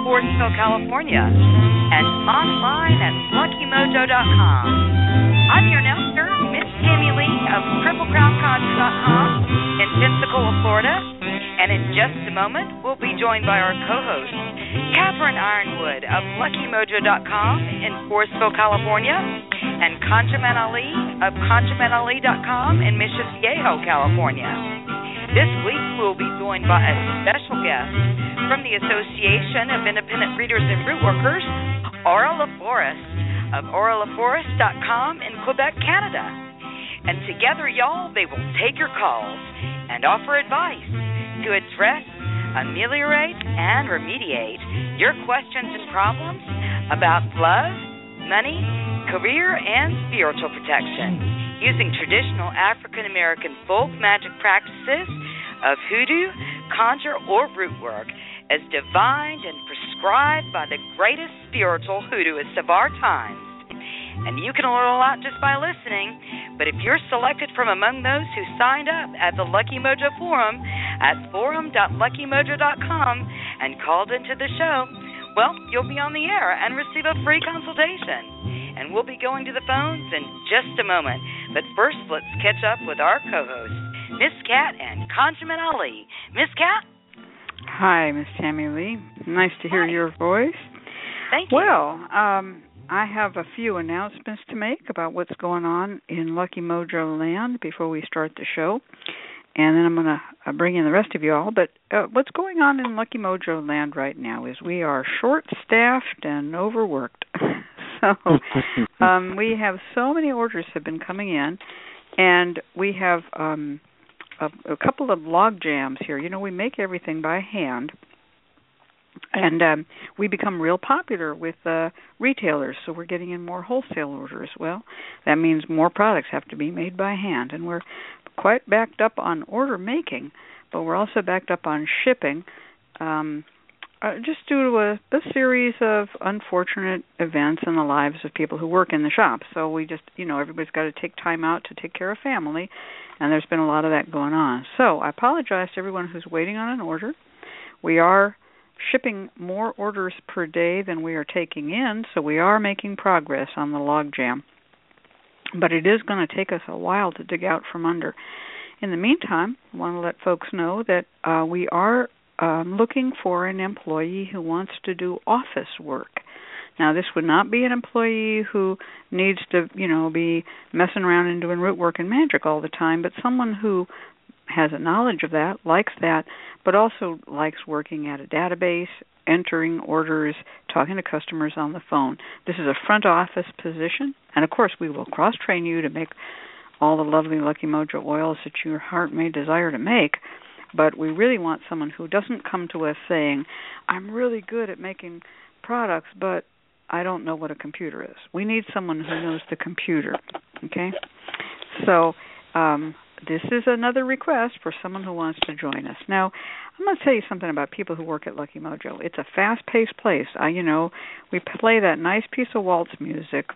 Forestville, California, and online at LuckyMojo.com. I'm your announcer, Miss Tammy Lee of TripleCrownCons.com in Pensacola, Florida, and in just a moment, we'll be joined by our co-host, Catherine Ironwood of LuckyMojo.com in Forestville, California, and Conjuman Ali of ConjumanAli.com in Mission Viejo, California. This week, we'll be joined by a special guest from the Association of Independent Readers and Rootworkers, Aura LaForest of AuraLaForest.com in Quebec, Canada. And together, y'all, they will take your calls and offer advice to address, ameliorate, and remediate your questions and problems about love, money, career, and spiritual protection using traditional African American folk magic practices of hoodoo, conjure, or root work as divined and prescribed by the greatest spiritual hoodooists of our times. And you can learn a lot just by listening, but if you're selected from among those who signed up at the Lucky Mojo Forum at forum.luckymojo.com and called into the show, well, you'll be on the air and receive a free consultation. And we'll be going to the phones in just a moment. But first, let's catch up with our co-hosts, Miss Cat and Conjuman Ali. Miss Cat? Hi, Miss Tammy Lee. Nice to hear your voice. Thank you. Well, I have a few announcements to make about what's going on in Lucky Mojo Land before we start the show. And then I'm going to bring in the rest of you all. But what's going on in Lucky Mojo Land right now is we are short-staffed and overworked. So we have so many orders have been coming in, and we have a couple of log jams here. You know, we make everything by hand, and we become real popular with retailers, so we're getting in more wholesale orders. Well, that means more products have to be made by hand, and we're quite backed up on order making, but we're also backed up on shipping, just due to a series of unfortunate events in the lives of people who work in the shop. So we just, everybody's got to take time out to take care of family, and there's been a lot of that going on. So I apologize to everyone who's waiting on an order. We are shipping more orders per day than we are taking in, so we are making progress on the logjam. But it is going to take us a while to dig out from under. In the meantime, I want to let folks know that we are looking for an employee who wants to do office work. Now, this would not be an employee who needs to, be messing around and doing root work and magic all the time, but someone who has a knowledge of that, likes that, but also likes working at a database, entering orders, talking to customers on the phone. This is a front office position, and of course we will cross-train you to make all the lovely Lucky Mojo oils that your heart may desire to make, but we really want someone who doesn't come to us saying, I'm really good at making products, but I don't know what a computer is. We need someone who knows the computer, okay? So this is another request for someone who wants to join us. Now, I'm going to tell you something about people who work at Lucky Mojo. It's a fast-paced place. We play that nice piece of waltz music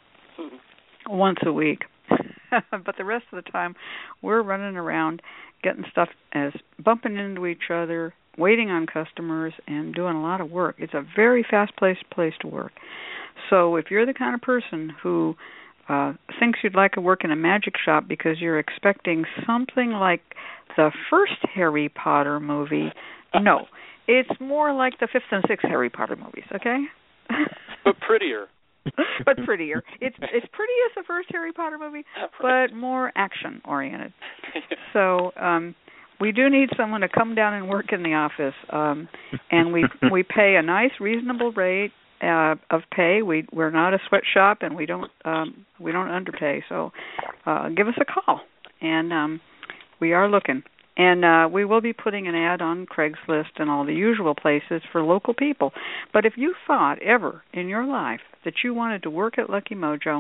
once a week, but the rest of the time we're running around getting stuff bumping into each other, waiting on customers, and doing a lot of work. It's a very fast-paced place to work. So if you're the kind of person who thinks you'd like to work in a magic shop because you're expecting something like the first Harry Potter movie, no. It's more like the fifth and sixth Harry Potter movies, okay? But prettier. But prettier. It's pretty as the first Harry Potter movie, but more action-oriented. So we do need someone to come down and work in the office, and we pay a nice, reasonable rate of pay. We're not a sweatshop, and we don't underpay. So give us a call, and we are looking. And we will be putting an ad on Craigslist and all the usual places for local people. But if you thought ever in your life that you wanted to work at Lucky Mojo,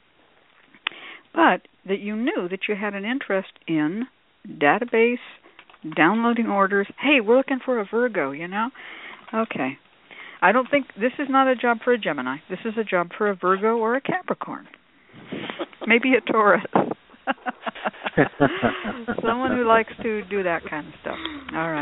but that you knew that you had an interest in database, downloading orders, hey, we're looking for a Virgo, Okay. I don't think this is not a job for a Gemini. This is a job for a Virgo or a Capricorn. Maybe a Taurus. Someone who likes to do that kind of stuff. All right.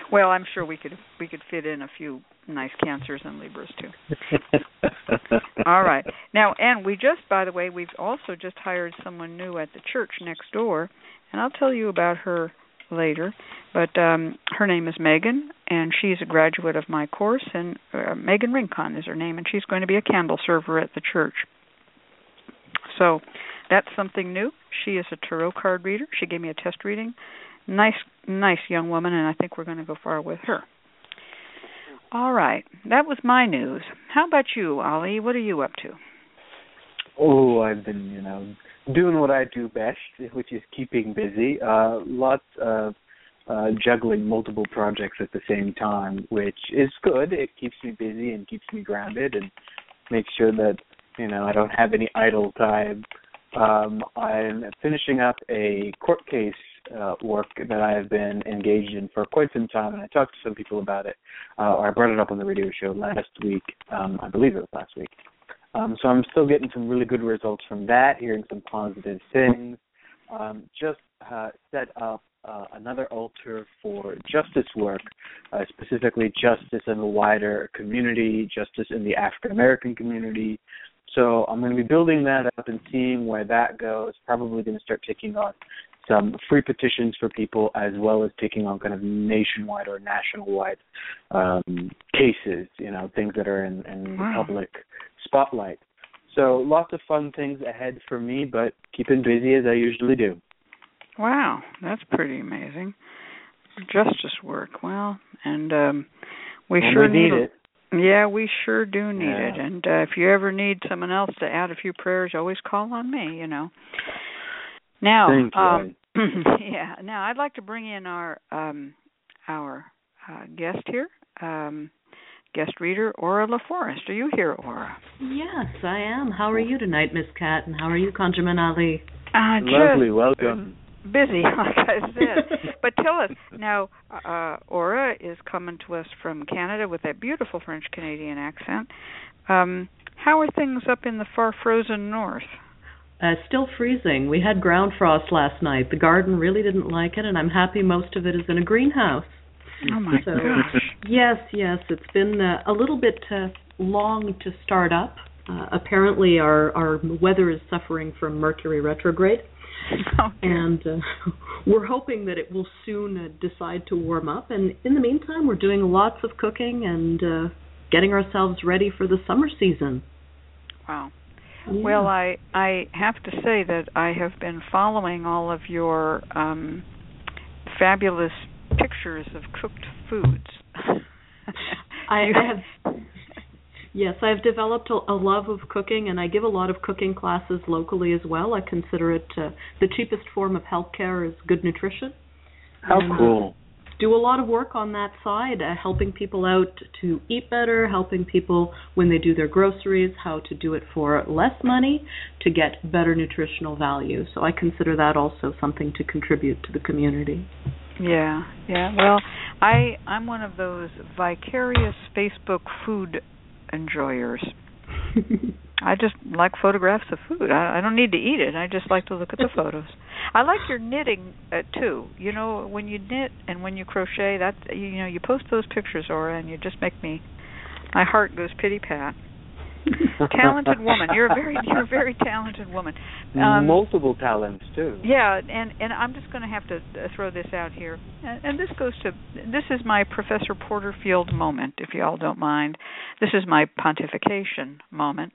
Well, I'm sure we could fit in a few nice Cancers and Libras too. All right. Now, and by the way, we've also just hired someone new at the church next door, and I'll tell you about her later. But her name is Megan, and she's a graduate of my course, and Megan Rincon is her name, and she's going to be a candle server at the church. So that's something new. She is a tarot card reader. She gave me a test reading. Nice young woman, and I think we're going to go far with her. All right. That was my news. How about you, Ollie? What are you up to? Oh, I've been, doing what I do best, which is keeping busy. Lots of juggling multiple projects at the same time, which is good. It keeps me busy and keeps me grounded and makes sure that, I don't have any idle time. I'm finishing up a court case work that I have been engaged in for quite some time, and I talked to some people about it, or I brought it up on the radio show last week. I believe it was last week. So I'm still getting some really good results from that, hearing some positive things. Just set up another altar for justice work, specifically justice in the wider community, justice in the African American community. So I'm going to be building that up and seeing where that goes. Probably going to start taking on some free petitions for people, as well as taking on kind of nationwide or national-wide cases, things that are in public spotlight. So lots of fun things ahead for me, but keeping busy as I usually do. Wow, that's pretty amazing. Justice work, well, and we sure need it. Yeah, we sure do need it. And if you ever need someone else to add a few prayers, always call on me, Now, yeah. Now I'd like to bring in our guest here, guest reader, Aura LaForest. Are you here, Aura? Yes, I am. How are you tonight, Miss Cat? And how are you, Conjurman Ali? Lovely, welcome. Busy, like I said. But tell us, now, Aura is coming to us from Canada with that beautiful French-Canadian accent. How are things up in the far frozen north? Still freezing. We had ground frost last night. The garden really didn't like it, and I'm happy most of it is in a greenhouse. Oh, my gosh. Yes. It's been a little bit long to start up. Apparently, our weather is suffering from Mercury retrograde. And we're hoping that it will soon decide to warm up. And in the meantime, we're doing lots of cooking and getting ourselves ready for the summer season. Wow. Yeah. Well, I have to say that I have been following all of your fabulous pictures of cooked foods. I have... Yes, I've developed a love of cooking, and I give a lot of cooking classes locally as well. I consider it the cheapest form of healthcare is good nutrition. How cool. Do a lot of work on that side, helping people out to eat better, helping people when they do their groceries, how to do it for less money to get better nutritional value. So I consider that also something to contribute to the community. Yeah. Well, I'm one of those vicarious Facebook food enjoyers. I just like photographs of food. I don't need to eat it. I just like to look at the photos. I like your knitting too. When you knit and when you crochet, that you post those pictures, Aura, and you just make my heart goes pity pat. Talented woman. You're a very talented woman. Multiple talents too. Yeah, and I'm just going to have to throw this out here, and this is my Professor Porterfield moment, if you all don't mind. This is my pontification moment.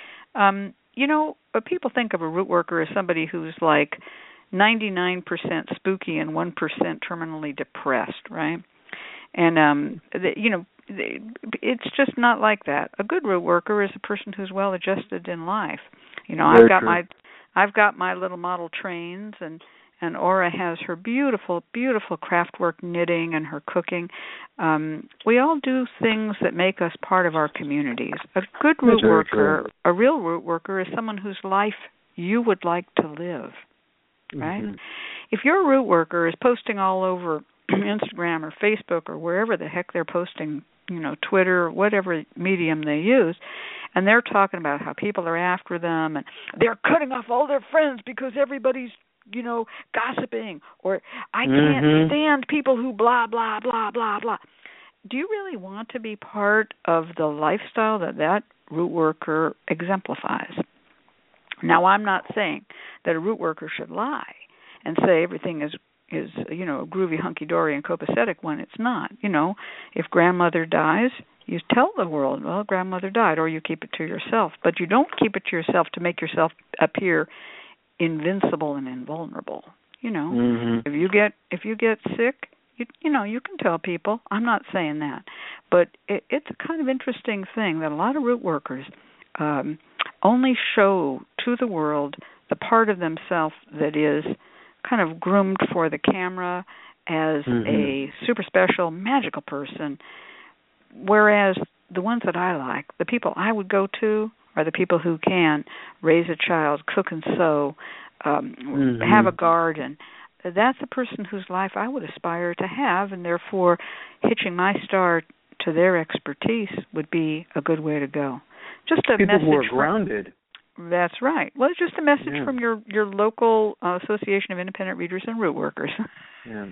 People think of a root worker as somebody who's like 99% spooky and 1% terminally depressed, right? And it's just not like that. A good root worker is a person who's well adjusted in life. I've got my little model trains, and Aura has her beautiful, beautiful craftwork knitting and her cooking. We all do things that make us part of our communities. A good root worker, a real root worker, is someone whose life you would like to live, right? Mm-hmm. If your root worker is posting all over Instagram or Facebook or wherever the heck they're posting, Twitter, whatever medium they use, and they're talking about how people are after them and they're cutting off all their friends because everybody's gossiping, or I can't stand people who blah, blah, blah, blah, blah. Do you really want to be part of the lifestyle that root worker exemplifies? Now, I'm not saying that a root worker should lie and say everything is groovy, hunky-dory, and copacetic when it's not. If grandmother dies, you tell the world, well, grandmother died, or you keep it to yourself. But you don't keep it to yourself to make yourself appear invincible and invulnerable. If you get sick, you can tell people. I'm not saying that, but it's a kind of interesting thing that a lot of root workers only show to the world the part of themselves that is kind of groomed for the camera as a super special, magical person, whereas the ones that I like, the people I would go to, are the people who can raise a child, cook and sew, have a garden. That's the person whose life I would aspire to have, and therefore hitching my star to their expertise would be a good way to go. Just a people message who are grounded. That's right. Well, it's just a message from your local Association of Independent Readers and Root Workers. Yeah.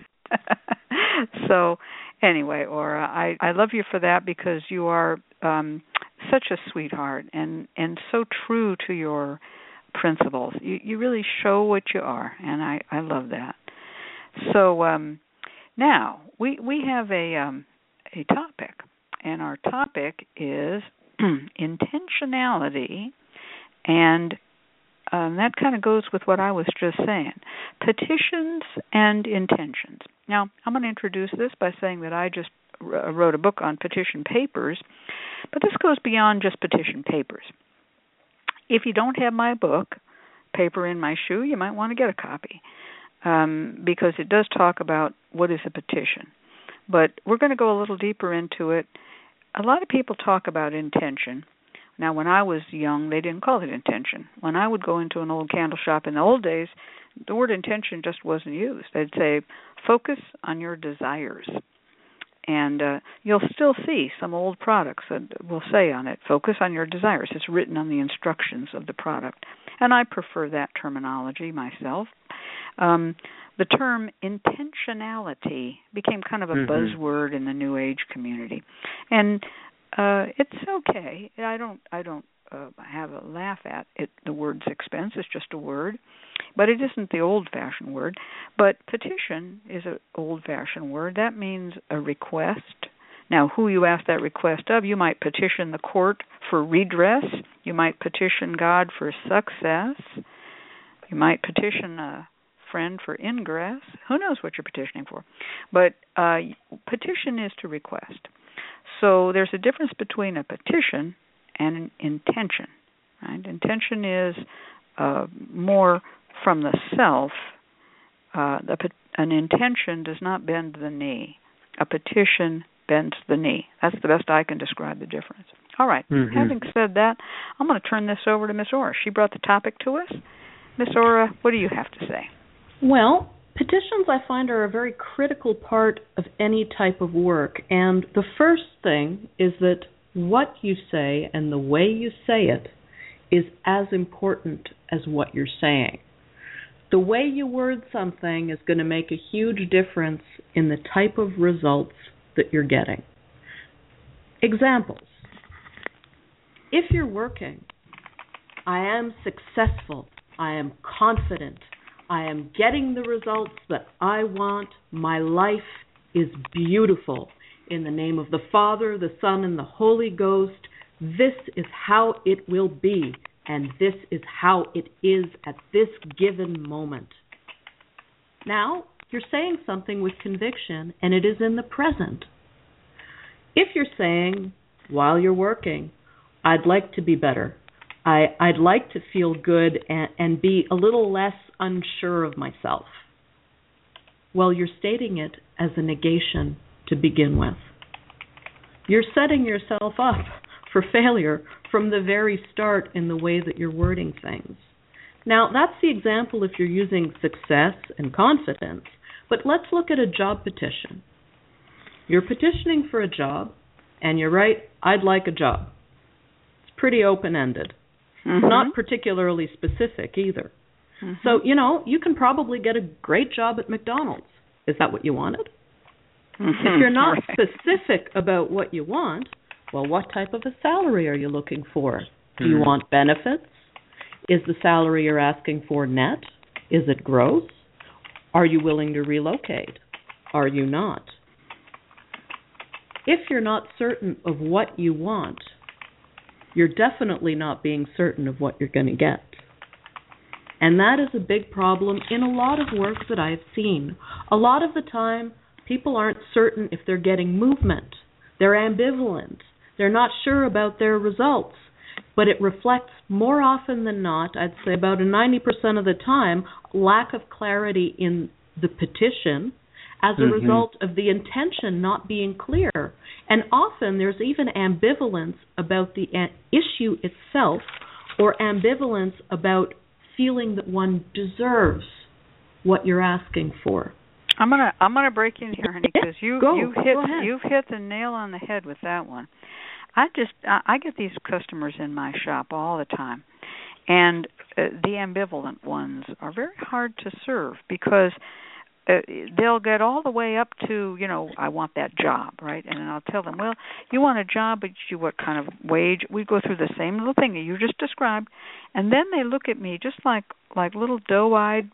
So, anyway, Aura, I love you for that, because you are such a sweetheart and so true to your principles. You really show what you are, and I love that. So now we have a topic, and our topic is intentionality, and that kind of goes with what I was just saying. Petitions and intentions. Now, I'm going to introduce this by saying that I just wrote a book on petition papers, but this goes beyond just petition papers. If you don't have my book, Paper in My Shoe, you might want to get a copy, because it does talk about what is a petition. But we're going to go a little deeper into it. A lot of people talk about intention. Now, when I was young, they didn't call it intention. When I would go into an old candle shop in the old days, the word intention just wasn't used. They'd say, focus on your desires. And you'll still see some old products that will say on it, focus on your desires. It's written on the instructions of the product. And I prefer that terminology myself. The term intentionality became kind of a buzzword in the New Age community. And it's okay. I don't have a laugh at it. The word's expense. It's just a word. But it isn't the old-fashioned word. But petition is an old-fashioned word. That means a request. Now, who you ask that request of, you might petition the court for redress. You might petition God for success. You might petition a friend for ingress. Who knows what you're petitioning for? But petition is to request. So there's a difference between a petition and an intention. Right? Intention is more from the self. An intention does not bend the knee. A petition bends the knee. That's the best I can describe the difference. All right. Having said that, I'm going to turn this over to Miss Aura. She brought the topic to us. Miss Aura, what do you have to say? Well, petitions I find are a very critical part of any type of work. And the first thing is that what you say and the way you say it is as important as what you're saying. The way you word something is going to make a huge difference in the type of results that you're getting. Examples. If you're working, I am successful, I am confident, I am getting the results that I want, my life is beautiful. In the name of the Father, the Son, and the Holy Ghost, this is how it will be. And this is how it is at this given moment. Now, you're saying something with conviction, and it is in the present. If you're saying, while you're working, I'd like to be better, I'd like to feel good and be a little less unsure of myself, well, you're stating it as a negation to begin with. You're setting yourself up for failure from the very start in the way that you're wording things. Now, that's the example if you're using success and confidence, but let's look at a job petition. You're petitioning for a job, and you're right, I'd like a job. It's pretty open-ended. Not particularly specific either. Mm-hmm. So, you can probably get a great job at McDonald's. Is that what you wanted? Mm-hmm. If you're not specific about what you want, well, what type of a salary are you looking for? Do you want benefits? Is the salary you're asking for net? Is it gross? Are you willing to relocate? Are you not? If you're not certain of what you want, you're definitely not being certain of what you're going to get. And that is a big problem in a lot of work that I've seen. A lot of the time, people aren't certain if they're getting movement. They're ambivalent. They're not sure about their results. But it reflects more often than not, I'd say about 90% of the time, lack of clarity in the petition as a result of the intention not being clear. And often there's even ambivalence about the issue itself, or ambivalence about feeling that one deserves what you're asking for. I'm gonna break in here, honey, because you've hit the nail on the head with that one. I get these customers in my shop all the time, and the ambivalent ones are very hard to serve because they'll get all the way up to, I want that job, right? And then I'll tell them, well, you want a job, but what kind of wage? We go through the same little thing that you just described, and then they look at me just like little doe-eyed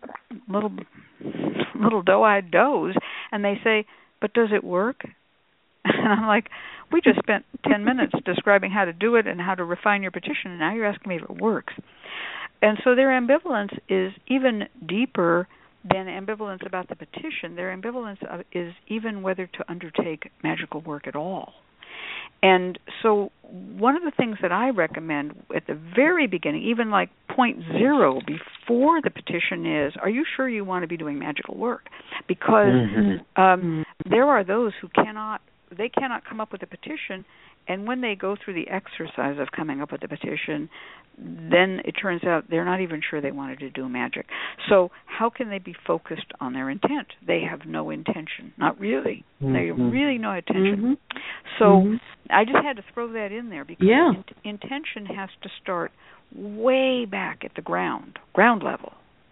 does, and they say, but does it work? And I'm like, we just spent 10 minutes describing how to do it and how to refine your petition, and now you're asking me if it works. And so their ambivalence is even deeper than ambivalence about the petition. Their ambivalence is even whether to undertake magical work at all. And so one of the things that I recommend at the very beginning, even like 0.0 before the petition is, are you sure you want to be doing magical work? Because there are those who cannot come up with a petition, and when they go through the exercise of coming up with a petition, then it turns out they're not even sure they wanted to do magic. So how can they be focused on their intent? They have no intention. Not really. They have really no intention. So I just had to throw that in there because intention has to start way back at the ground level,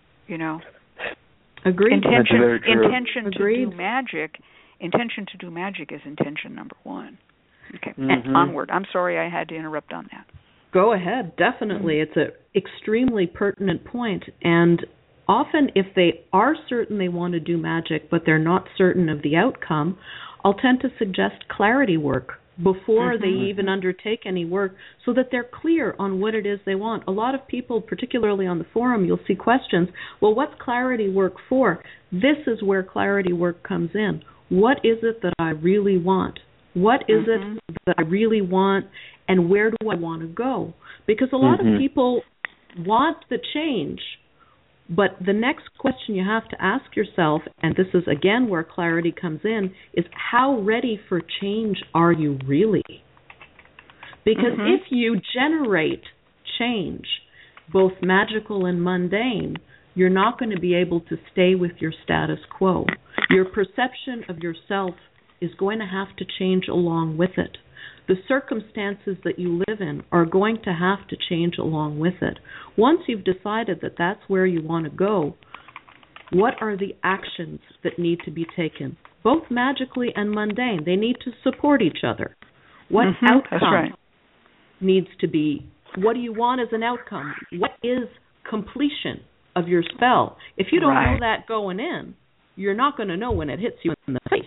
Agreed. Intention to do magic. Intention to do magic is intention number one. Okay, and onward. I'm sorry I had to interrupt on that. Go ahead, definitely. It's an extremely pertinent point. And often if they are certain they want to do magic, but they're not certain of the outcome, I'll tend to suggest clarity work before they even undertake any work so that they're clear on what it is they want. A lot of people, particularly on the forum, you'll see questions, well, what's clarity work for? This is where clarity work comes in. What is it that I really want? What is it that I really want, and where do I want to go? Because a lot of people want the change, but the next question you have to ask yourself, and this is again where clarity comes in, is how ready for change are you really? Because if you generate change, both magical and mundane, you're not going to be able to stay with your status quo. Your perception of yourself is going to have to change along with it. The circumstances that you live in are going to have to change along with it. Once you've decided that that's where you want to go, what are the actions that need to be taken? Both magically and mundane. They need to support each other. What outcome needs to be? What do you want as an outcome? What is completion of your spell? If you don't know that going in, you're not going to know when it hits you in the face.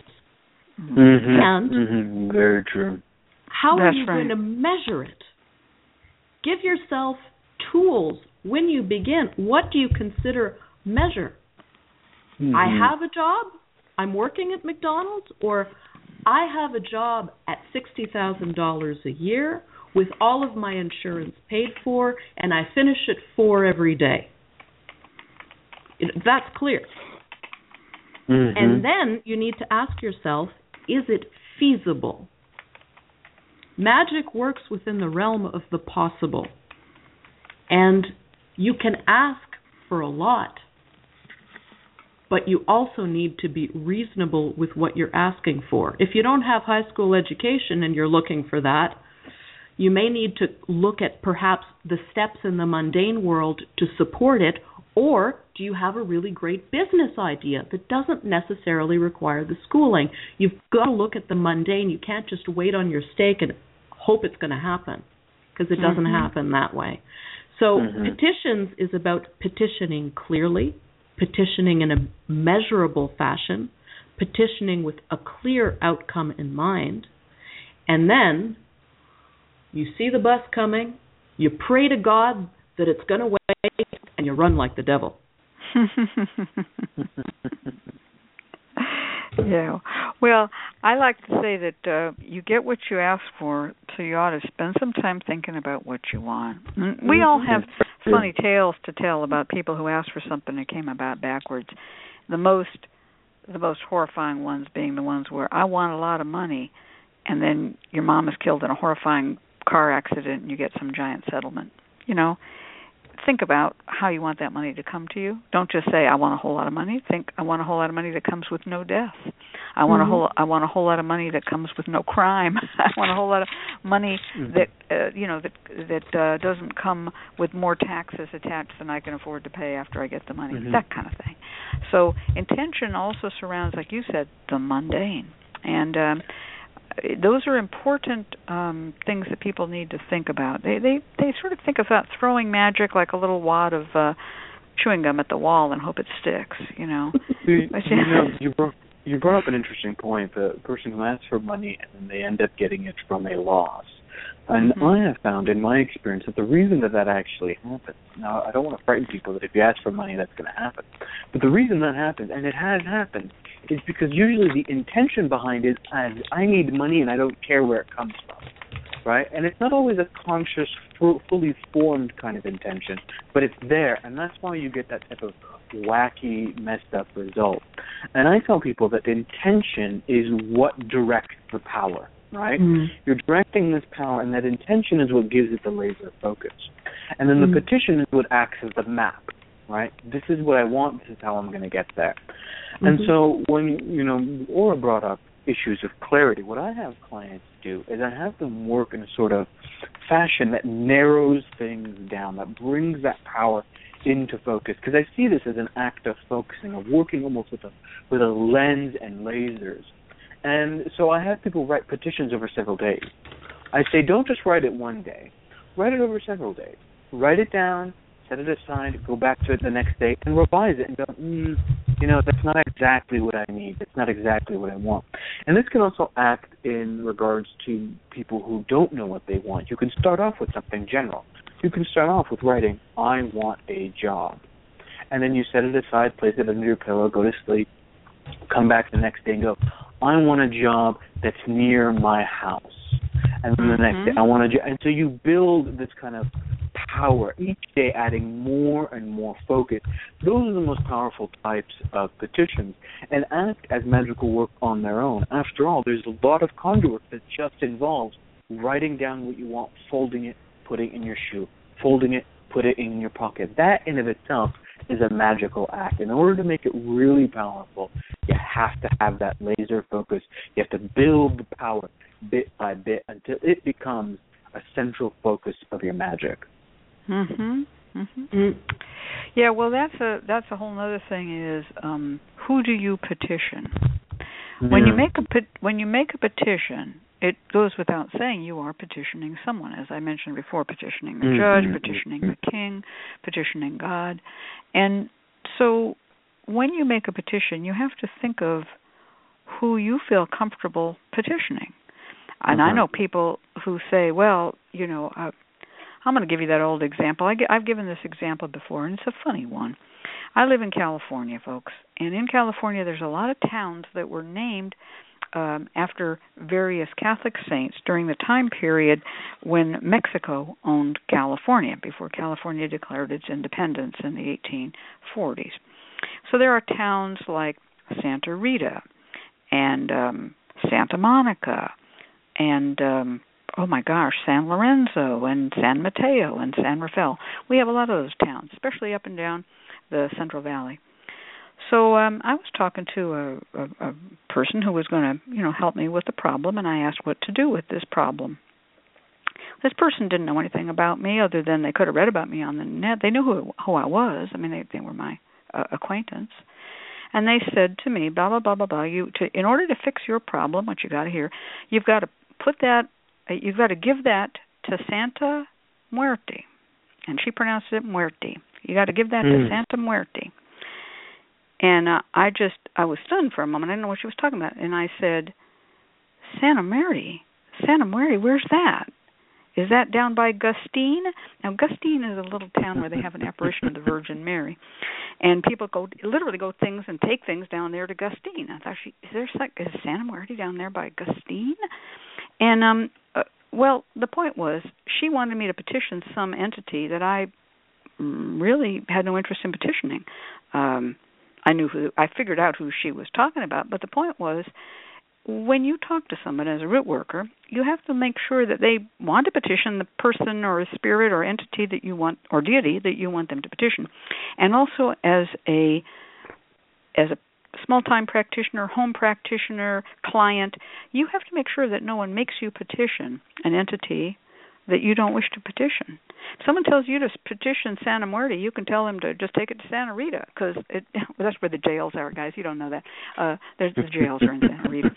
And very true. How are you going to measure it? Give yourself tools when you begin. What do you consider measure? I have a job, I'm working at McDonald's, or I have a job at $60,000 a year with all of my insurance paid for, and I finish at 4 every day. That's clear. And then you need to ask yourself, is it feasible? Magic works within the realm of the possible. And you can ask for a lot, but you also need to be reasonable with what you're asking for. If you don't have high school education and you're looking for that, you may need to look at perhaps the steps in the mundane world to support it, Or do you have a really great business idea that doesn't necessarily require the schooling? You've got to look at the mundane. You can't just wait on your steak and hope it's going to happen, because it doesn't happen that way. So petitions is about petitioning clearly, petitioning in a measurable fashion, petitioning with a clear outcome in mind, and then you see the bus coming, you pray to God that it's going to wait, and you run like the devil. Yeah. Well, I like to say that you get what you ask for, so you ought to spend some time thinking about what you want. We all have funny tales to tell about people who asked for something that came about backwards. The most horrifying ones being the ones where I want a lot of money, and then your mom is killed in a horrifying car accident and you get some giant settlement. You know, think about how you want that money to come to you. Don't just say, I want a whole lot of money. Think, I want a whole lot of money that comes with no death. I want a whole lot of money that comes with no crime. I want a whole lot of money that doesn't come with more taxes attached than I can afford to pay after I get the money. That kind of thing. So intention also surrounds, like you said, the mundane. And those are important things that people need to think about. They sort of think about throwing magic like a little wad of chewing gum at the wall and hope it sticks, you know. You brought up an interesting point, the person who asks for money and then they end up getting it from a loss. And I have found in my experience that the reason that actually happens, now I don't want to frighten people that if you ask for money that's going to happen, but the reason that happens, and it has happened, is because usually the intention behind it is I need money and I don't care where it comes from, right? And it's not always a conscious, fully formed kind of intention, but it's there, and that's why you get that type of wacky, messed up result. And I tell people that intention is what directs the power, right? You're directing this power, and that intention is what gives it the laser focus. And then the petition is what acts as the map, right? This is what I want, this is how I'm going to get there. And so when, Aura brought up issues of clarity, what I have clients do is I have them work in a sort of fashion that narrows things down, that brings that power into focus, because I see this as an act of focusing, of working almost with a lens and lasers. And so I have people write petitions over several days. I say, don't just write it one day. Write it over several days. Write it down, set it aside, go back to it the next day, and revise it and go, that's not exactly what I need. That's not exactly what I want. And this can also act in regards to people who don't know what they want. You can start off with something general. You can start off with writing, I want a job. And then you set it aside, place it under your pillow, go to sleep, come back the next day and go, I want a job that's near my house. And then the next day, I want a job. And so you build this kind of power, each day adding more and more focus. Those are the most powerful types of petitions and act as magical work on their own. After all, there's a lot of conduit that just involves writing down what you want, folding it, putting it in your shoe, folding it, put it in your pocket. That in of itself is a magical act. In order to make it really powerful, you have to have that laser focus. You have to build the power bit by bit until it becomes a central focus of your magic. Yeah, well, that's a whole other thing is who do you petition? When you make a petition, it goes without saying you are petitioning someone, as I mentioned before, petitioning the judge, petitioning the king, petitioning God. And so when you make a petition, you have to think of who you feel comfortable petitioning. And I know people who say, well, I'm going to give you that old example. I've given this example before, and it's a funny one. I live in California, folks, and in California there's a lot of towns that were named after various Catholic saints during the time period when Mexico owned California, before California declared its independence in the 1840s. So there are towns like Santa Rita and Santa Monica and San Lorenzo and San Mateo and San Rafael. We have a lot of those towns, especially up and down the Central Valley. So I was talking to a person who was going to, help me with the problem, and I asked what to do with this problem. This person didn't know anything about me other than they could have read about me on the net. They knew who I was. I mean, they were my acquaintance. And they said to me, blah, blah, blah, blah, blah, in order to fix your problem, what you got to hear, you've got to you've got to give that to Santa Muerte. And she pronounced it Muerte. You got to give that to Santa Muerte. And I was stunned for a moment. I didn't know what she was talking about. And I said, Santa Muerte, where's that? Is that down by Gustine? Now, Gustine is a little town where they have an apparition of the Virgin Mary. And people literally go and take things down there to Gustine. I thought, is Santa Muerte down there by Gustine? And, well, the point was, she wanted me to petition some entity that I really had no interest in petitioning. I figured out who she was talking about, but the point was, when you talk to someone as a root worker, you have to make sure that they want to petition the person or a spirit or entity that you want, or deity that you want them to petition. And also as a small-time practitioner, home practitioner, client, you have to make sure that no one makes you petition an entity that you don't wish to petition. If someone tells you to petition Santa Muerte, you can tell them to just take it to Santa Rita, because that's where the jails are, guys. You don't know that. The jails are in Santa Rita.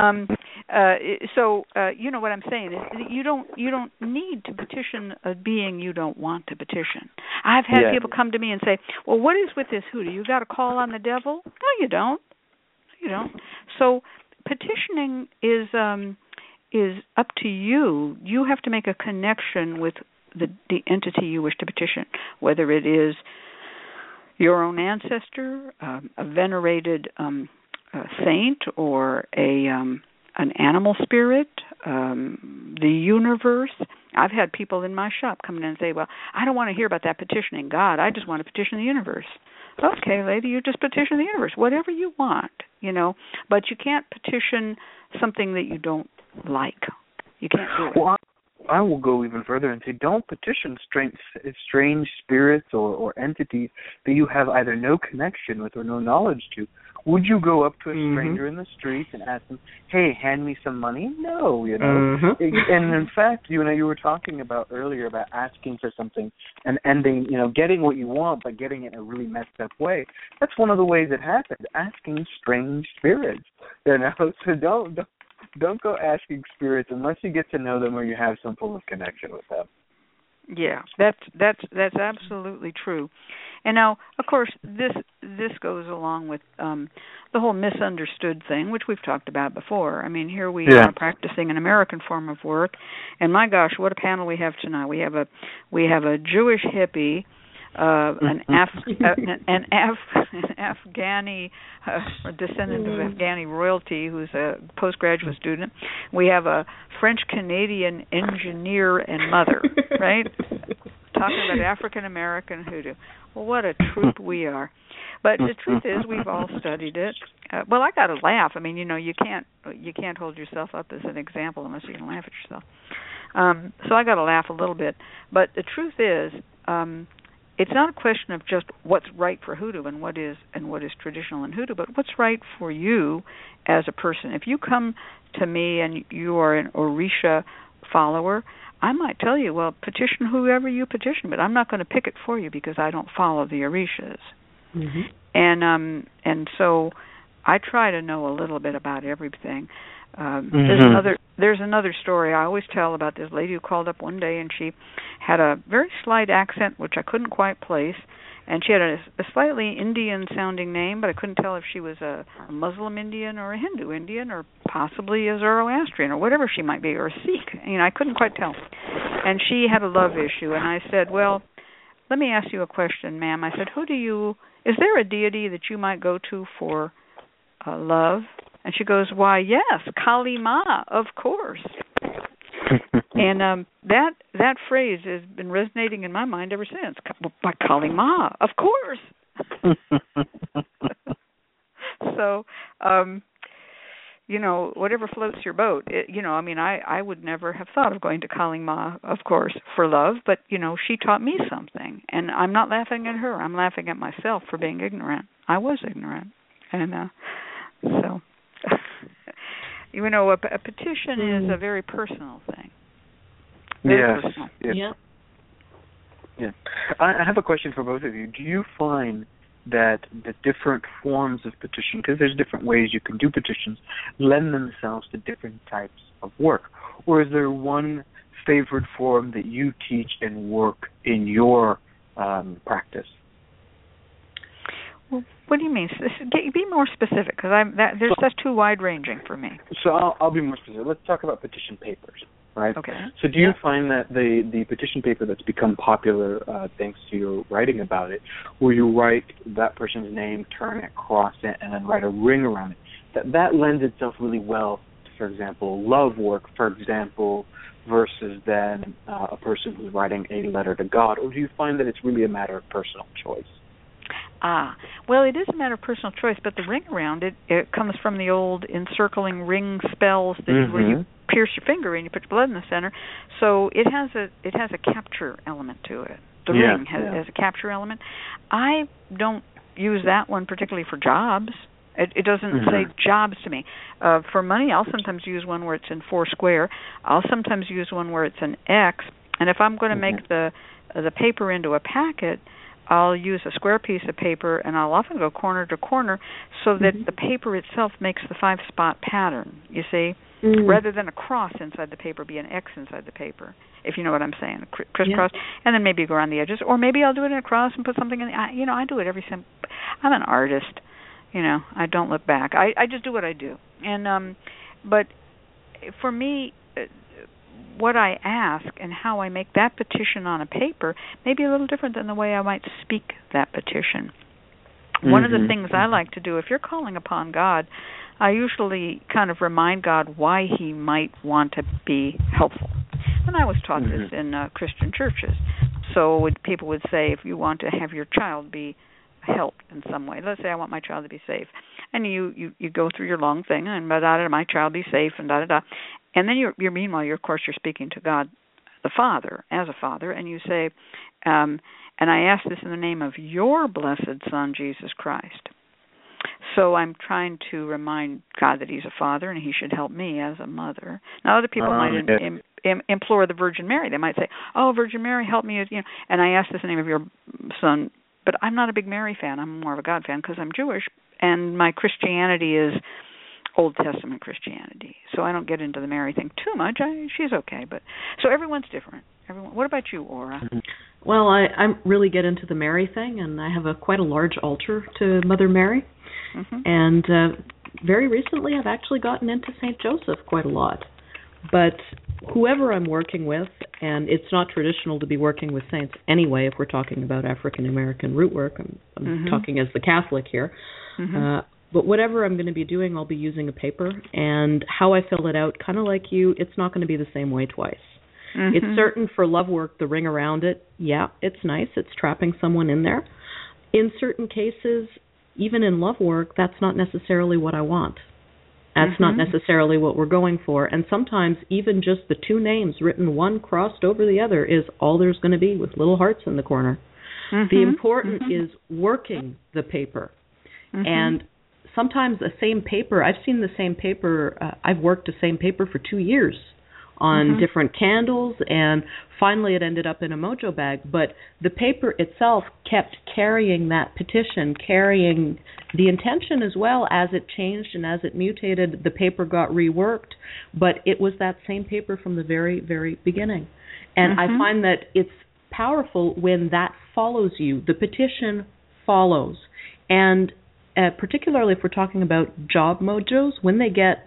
So you know what I'm saying is you don't need to petition a being you don't want to petition. I've had people come to me and say, "Well, what is with this hoodoo? You got to call on the devil?" No, you don't. You don't. So petitioning is up to you. You have to make a connection with the entity you wish to petition, whether it is your own ancestor, a venerated saint, or an animal spirit, the universe. I've had people in my shop come in and say, "Well, I don't want to hear about that petitioning God. I just want to petition the universe." Okay, lady, you just petition the universe, whatever you want, but you can't petition something that you don't like. You can't do it. Well, I will go even further and say, don't petition strange spirits or entities that you have either no connection with or no knowledge to. Would you go up to a stranger in the street and ask them, "Hey, hand me some money"? No, And in fact, you were talking about earlier about asking for something and ending, getting what you want, but getting it in a really messed up way. That's one of the ways it happens, asking strange spirits. So don't go asking spirits unless you get to know them or you have some form of connection with them. Yeah, that's absolutely true. And now, of course, this goes along with the whole misunderstood thing, which we've talked about before. I mean, here we are practicing an American form of work, and my gosh, what a panel we have tonight. We have a Jewish hippie, an Afghani descendant of Afghani royalty who's a postgraduate student. We have a French-Canadian engineer and mother, right? Talking about African-American hoodoo. Well, what a troupe we are. But the truth is, we've all studied it. Well, I got to laugh. I mean, you can't hold yourself up as an example unless you can laugh at yourself. So I got to laugh a little bit. But the truth is, it's not a question of just what's right for hoodoo and what is traditional in hoodoo, but what's right for you as a person. If you come to me and you are an Orisha follower, I might tell you, well, petition whoever you petition, but I'm not going to pick it for you because I don't follow the Orishas. And so I try to know a little bit about everything. There's another story I always tell about this lady who called up one day, and she had a very slight accent which I couldn't quite place, and she had a slightly Indian-sounding name, but I couldn't tell if she was a Muslim Indian or a Hindu Indian or possibly a Zoroastrian or whatever she might be, or a Sikh. I couldn't quite tell. And she had a love issue, and I said, "Well, let me ask you a question, ma'am." I said, is there a deity that you might go to for love? And she goes, "Why, yes, Kali Ma, of course." And that phrase has been resonating in my mind ever since. By Kali Ma, of course. So, whatever floats your boat. I would never have thought of going to Kali Ma, of course, for love. But, she taught me something. And I'm not laughing at her. I'm laughing at myself for being ignorant. I was ignorant. And so... a petition is a very personal thing. Very personal. Yeah. I have a question for both of you. Do you find that the different forms of petition, because there's different ways you can do petitions, lend themselves to different types of work? Or is there one favored form that you teach and work in your practice? Well, what do you mean? Be more specific, because that's too wide-ranging for me. So I'll be more specific. Let's talk about petition papers, right? Okay. So do you find that the petition paper that's become popular thanks to your writing about it, where you write that person's name, turn it, cross it, and then write a ring around it, that lends itself really well to, for example, love work, for example, versus then a person who's writing a letter to God? Or do you find that it's really a matter of personal choice? Well, it is a matter of personal choice, but the ring around it comes from the old encircling ring spells where you pierce your finger and you put your blood in the center. So it has a capture element to it. The ring has a capture element. I don't use that one particularly for jobs. It doesn't say jobs to me. For money, I'll sometimes use one where it's in 4 square. I'll sometimes use one where it's an X. And if I'm going to make the paper into a packet, I'll use a square piece of paper, and I'll often go corner to corner so that the paper itself makes the 5-spot pattern, you see, rather than a cross inside the paper, be an X inside the paper, if you know what I'm saying, crisscross, and then maybe go around the edges. Or maybe I'll do it in a cross and put something in. I do it I'm an artist. I don't look back. I just do what I do. And but for me, what I ask and how I make that petition on a paper may be a little different than the way I might speak that petition. One of the things I like to do, if you're calling upon God, I usually kind of remind God why he might want to be helpful. And I was taught this in Christian churches. So people would say, if you want to have your child be helped in some way, let's say I want my child to be safe, and you go through your long thing, and my child be safe, and da-da-da. And then meanwhile, of course, you're speaking to God, the Father, as a Father, and you say, and I ask this in the name of your blessed Son, Jesus Christ. So I'm trying to remind God that he's a Father and he should help me as a mother. Now, other people might implore the Virgin Mary. They might say, oh, Virgin Mary, help me, and I ask this in the name of your Son. But I'm not a big Mary fan. I'm more of a God fan because I'm Jewish, and my Christianity is Old Testament Christianity. So I don't get into the Mary thing too much. She's okay, but so everyone's different. What about you, Aura? Well, I really get into the Mary thing, and I have quite a large altar to Mother Mary. And very recently, I've actually gotten into St. Joseph quite a lot. But whoever I'm working with, and it's not traditional to be working with saints anyway, if we're talking about African American root work. I'm talking as the Catholic here. But whatever I'm going to be doing, I'll be using a paper. And how I fill it out, kind of like you, it's not going to be the same way twice. It's certain for love work, the ring around it, it's nice. It's trapping someone in there. In certain cases, even in love work, that's not necessarily what I want. That's not necessarily what we're going for. And sometimes even just the 2 names written one crossed over the other is all there's going to be with little hearts in the corner. The important is working the paper. And sometimes the same paper, I've seen the same paper, I've worked the same paper for 2 years on different candles, and finally it ended up in a mojo bag. But the paper itself kept carrying that petition, carrying the intention as well. As it changed and as it mutated, the paper got reworked, but it was that same paper from the very, very beginning. And I find that it's powerful when that follows you. The petition follows. And particularly if we're talking about job mojos, when they get,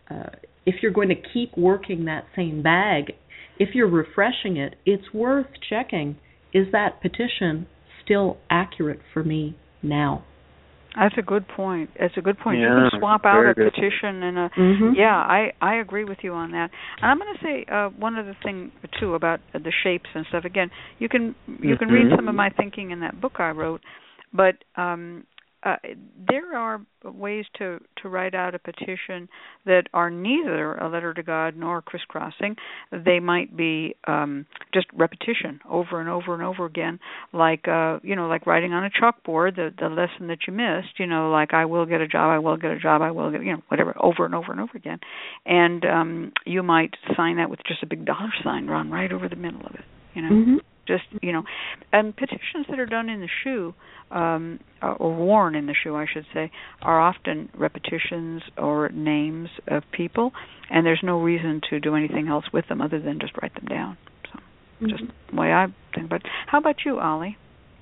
if you're going to keep working that same bag, if you're refreshing it, it's worth checking, is that petition still accurate for me now? That's a good point. It's a good point. You can swap out a petition and I agree with you on that. And I'm going to say one other thing too about the shapes and stuff. Again, you can read some of my thinking in that book I wrote, but there are ways to write out a petition that are neither a letter to God nor crisscrossing. They might be just repetition over and over and over again, like like writing on a chalkboard the lesson that you missed. Like I will get a job, I will get a job, I will get whatever over and over and over again. And you might sign that with just a big dollar sign drawn right over the middle of it. Mm-hmm. Just and petitions that are done in the shoe, or worn in the shoe, I should say, are often repetitions or names of people, and there's no reason to do anything else with them other than just write them down. So, just the way I think. But how about you, Ollie?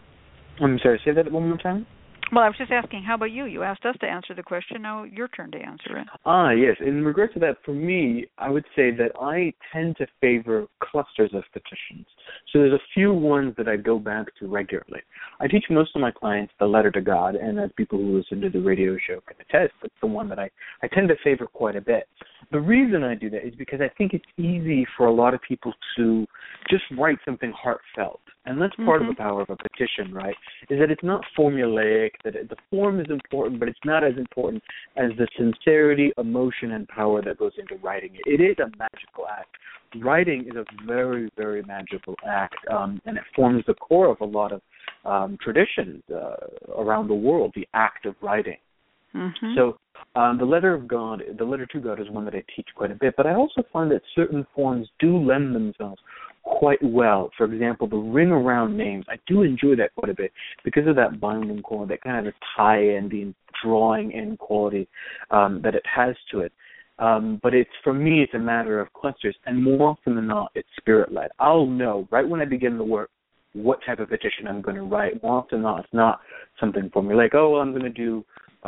I'm sorry. Say that one more time. Well, I was just asking, how about you? You asked us to answer the question. Now your turn to answer it. Yes. In regards to that, for me, I would say that I tend to favor clusters of petitions. So there's a few ones that I go back to regularly. I teach most of my clients the letter to God, and as people who listen to the radio show can attest, that's the one that I tend to favor quite a bit. The reason I do that is because I think it's easy for a lot of people to just write something heartfelt. And that's part of the power of a petition, right, is that it's not formulaic, that the form is important, but it's not as important as the sincerity, emotion, and power that goes into writing it. It is a magical act. Writing is a very, very magical act, and it forms the core of a lot of traditions around the world, the act of writing. Mm-hmm. So the letter to God is one that I teach quite a bit, but I also find that certain forms do lend themselves quite well. For example, the ring around names, I do enjoy that quite a bit because of that binding quality, that kind of a tie-in, the drawing in quality that it has to it. But for me, it's a matter of clusters, and more often than not, it's spirit-led. I'll know right when I begin the work what type of petition I'm going to write. More often than not, it's not something formulaic. I'm going to do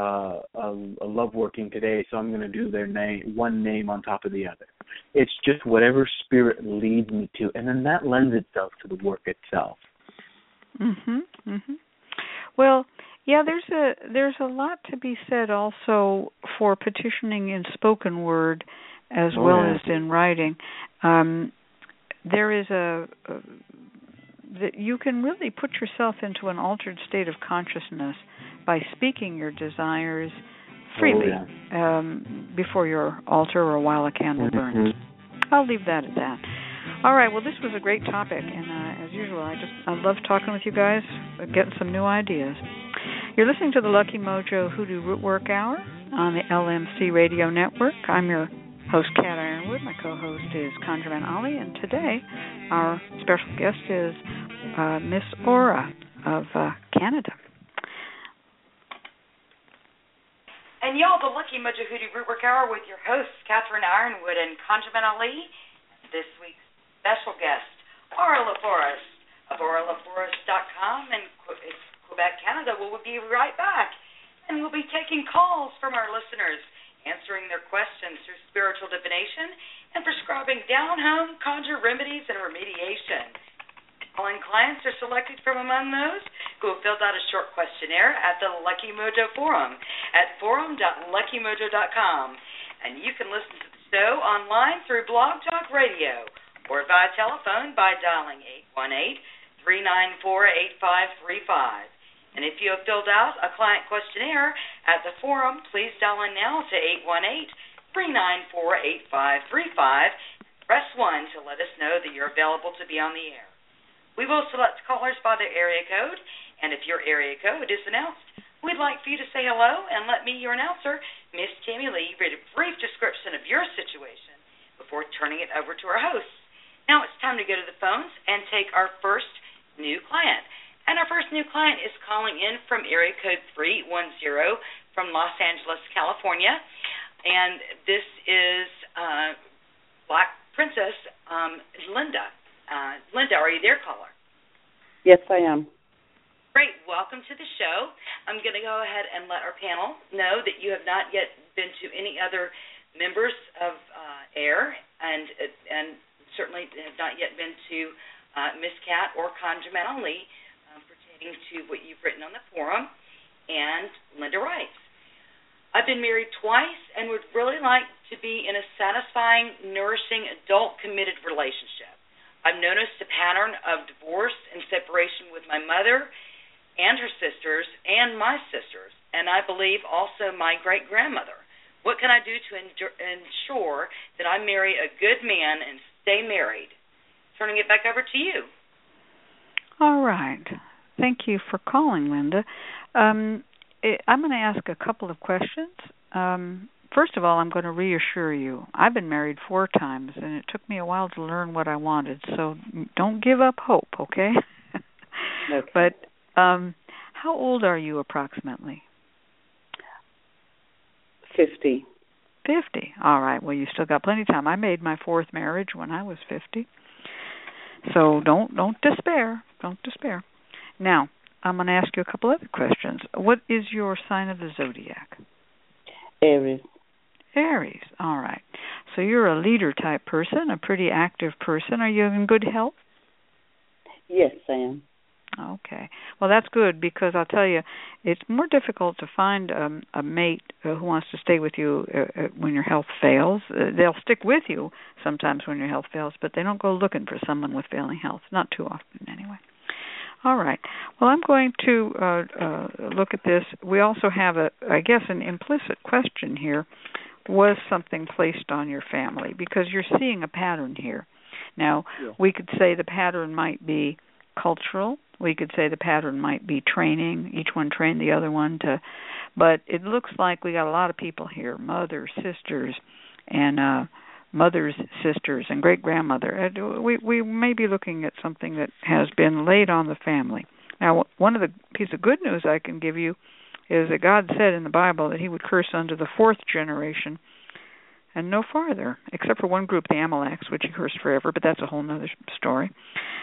a love working today, so I'm going to do their name, one name on top of the other. It's just whatever spirit leads me to, and then that lends itself to the work itself. Well, yeah, there's a lot to be said also for petitioning in spoken word as well as in writing. There is that you can really put yourself into an altered state of consciousness by speaking your desires freely before your altar or while a candle burns. I'll leave that at that. All right, well, this was a great topic, and as usual, I love talking with you guys, getting some new ideas. You're listening to the Lucky Mojo Hoodoo Rootwork Hour on the LMC Radio Network. I'm your host, Kat Ironwood. My co-host is ConjureMan Ollie, and today our special guest is Miss Aura of Canada. And y'all, the Lucky Mojo Hoodoo Rootwork Hour with your hosts, Catherine Ironwood and ConjureMan Ali. This week's special guest, Aura LaForest of AuraLaForest.com in Quebec, Canada. We'll be right back, and we'll be taking calls from our listeners, answering their questions through spiritual divination and prescribing down-home conjure remedies and remediation. Calling clients are selected from among those who have filled out a short questionnaire at the Lucky Mojo Forum at forum.luckymojo.com. And you can listen to the show online through Blog Talk Radio or via telephone by dialing 818-394-8535. And if you have filled out a client questionnaire at the forum, please dial in now to 818-394-8535. Press 1 to let us know that you're available to be on the air. We will select callers by their area code, and if your area code is announced, we'd like for you to say hello and let me, your announcer, Miss Tammy Lee, read a brief description of your situation before turning it over to our hosts. Now it's time to go to the phones and take our first new client. And our first new client is calling in from area code 310 from Los Angeles, California. And this is Black Princess Linda. Linda, are you there, caller? Yes, I am. Great. Welcome to the show. I'm going to go ahead and let our panel know that you have not yet been to any other members of AIR and certainly have not yet been to Miss Cat or ConjureMan Ali pertaining to what you've written on the forum. And Linda writes, I've been married twice and would really like to be in a satisfying, nourishing, adult committed relationship. I've noticed a pattern of divorce and separation with my mother and her sisters and my sisters. and I believe also my great-grandmother. What can I do to ensure that I marry a good man and stay married? Turning it back over to you. All right. Thank you for calling, Linda. I'm going to ask a couple of questions. First of all, I'm going to reassure you. I've been married 4 times, and it took me a while to learn what I wanted, so don't give up hope, okay? Okay. But how old are you approximately? 50. 50. All right. Well, you still got plenty of time. I made my 4th marriage when I was 50. So don't despair. Don't despair. Now, I'm going to ask you a couple other questions. What is your sign of the zodiac? Aries. Aries. All right. So you're a leader type person, a pretty active person. Are you in good health? Yes, I am. Okay. Well, that's good, because I'll tell you, it's more difficult to find a mate who wants to stay with you when your health fails. They'll stick with you sometimes when your health fails, but they don't go looking for someone with failing health. Not too often, anyway. All right. Well, I'm going to look at this. We also have, I guess, an implicit question here. Was something placed on your family? Because you're seeing a pattern here. Now, we could say the pattern might be cultural. We could say the pattern might be training. Each one trained the other one to, but it looks like we got a lot of people here, mothers, sisters, and mother's sisters and great-grandmother. We may be looking at something that has been laid on the family. Now, one of the pieces of good news I can give you is that God said in the Bible that he would curse unto the 4th generation and no farther, except for one group, the Amaleks, which he cursed forever, but that's a whole other story.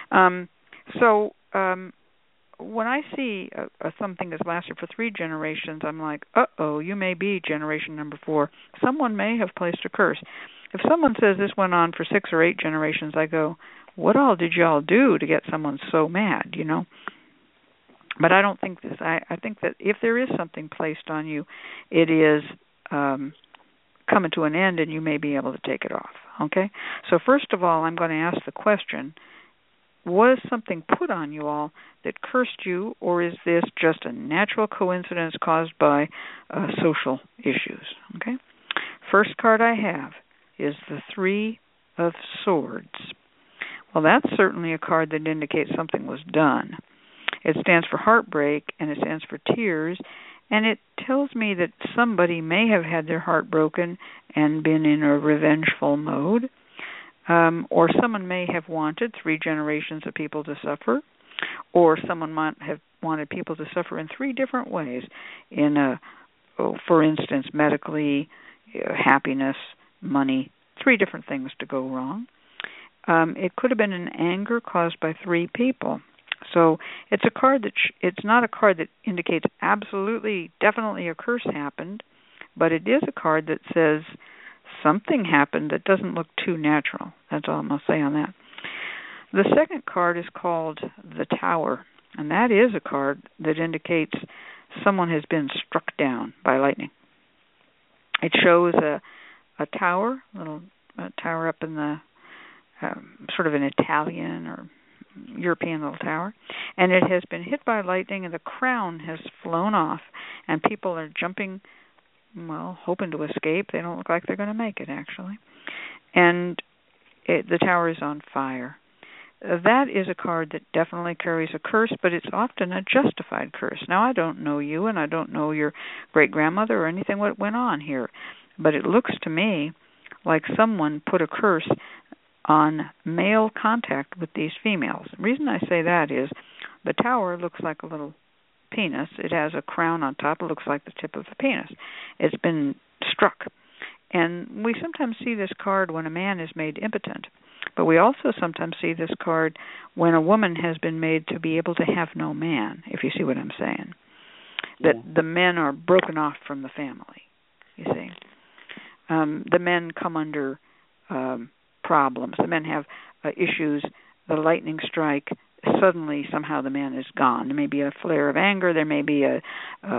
When I see something that's lasted for 3 generations, I'm like, uh-oh, you may be generation number 4. Someone may have placed a curse. If someone says this went on for 6 or 8 generations, I go, what all did y'all do to get someone so mad, you know? But I don't think this. I think that if there is something placed on you, it is coming to an end, and you may be able to take it off, okay? So first of all, I'm going to ask the question, was something put on you all that cursed you, or is this just a natural coincidence caused by social issues? Okay. First card I have is the 3 of Swords. Well, that's certainly a card that indicates something was done. It stands for heartbreak, and it stands for tears, and it tells me that somebody may have had their heart broken and been in a revengeful mode. Or someone may have wanted 3 generations of people to suffer, or someone might have wanted people to suffer in 3 different ways, for instance, medically, happiness, money, 3 different things to go wrong. It could have been an anger caused by 3 people. So it's a card it's not a card that indicates absolutely, definitely a curse happened, but it is a card that says something happened that doesn't look too natural. That's all I'm going to say on that. The second card is called the Tower, and that is a card that indicates someone has been struck down by lightning. It shows a tower, a little tower up in the sort of an Italian or European little tower, and it has been hit by lightning, and the crown has flown off, and people are jumping, well, hoping to escape. They don't look like they're going to make it, actually. And the tower is on fire. That is a card that definitely carries a curse, but it's often a justified curse. Now, I don't know you, and I don't know your great-grandmother or anything what went on here, but it looks to me like someone put a curse on male contact with these females. The reason I say that is the tower looks like a little penis. It has a crown on top. It looks like the tip of a penis. It's been struck. And we sometimes see this card when a man is made impotent, but we also sometimes see this card when a woman has been made to be able to have no man, if you see what I'm saying. That the men are broken off from the family, you see. The men come under problems. The men have issues. The lightning strike, suddenly somehow the man is gone. There may be a flare of anger. There may be a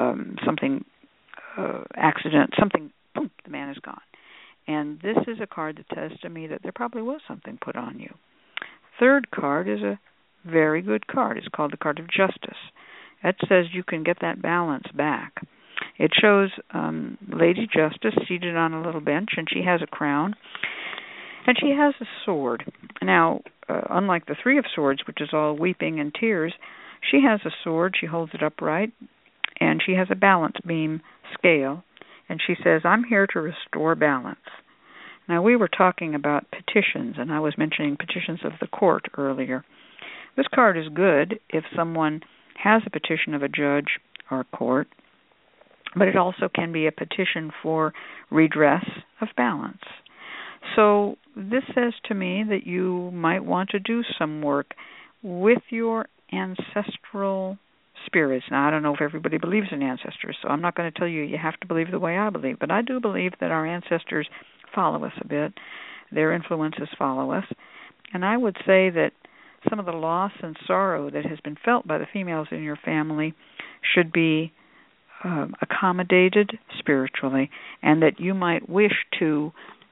accident. Something, boom, the man is gone. And this is a card that says to me that there probably was something put on you. Third card is a very good card. It's called the card of Justice. That says you can get that balance back. It shows Lady Justice seated on a little bench, and she has a crown, and she has a sword. Now, unlike the Three of Swords, which is all weeping and tears, she has a sword. She holds it upright, and she has a balance beam scale, and she says, "I'm here to restore balance." Now, we were talking about petitions, and I was mentioning petitions of the court earlier. This card is good if someone has a petition of a judge or a court, but it also can be a petition for redress of balance. So this says to me that you might want to do some work with your ancestral spirits. Now, I don't know if everybody believes in ancestors, so I'm not going to tell you you have to believe the way I believe, but I do believe that our ancestors follow us a bit. Their influences follow us. And I would say that some of the loss and sorrow that has been felt by the females in your family should be accommodated spiritually, and that you might wish to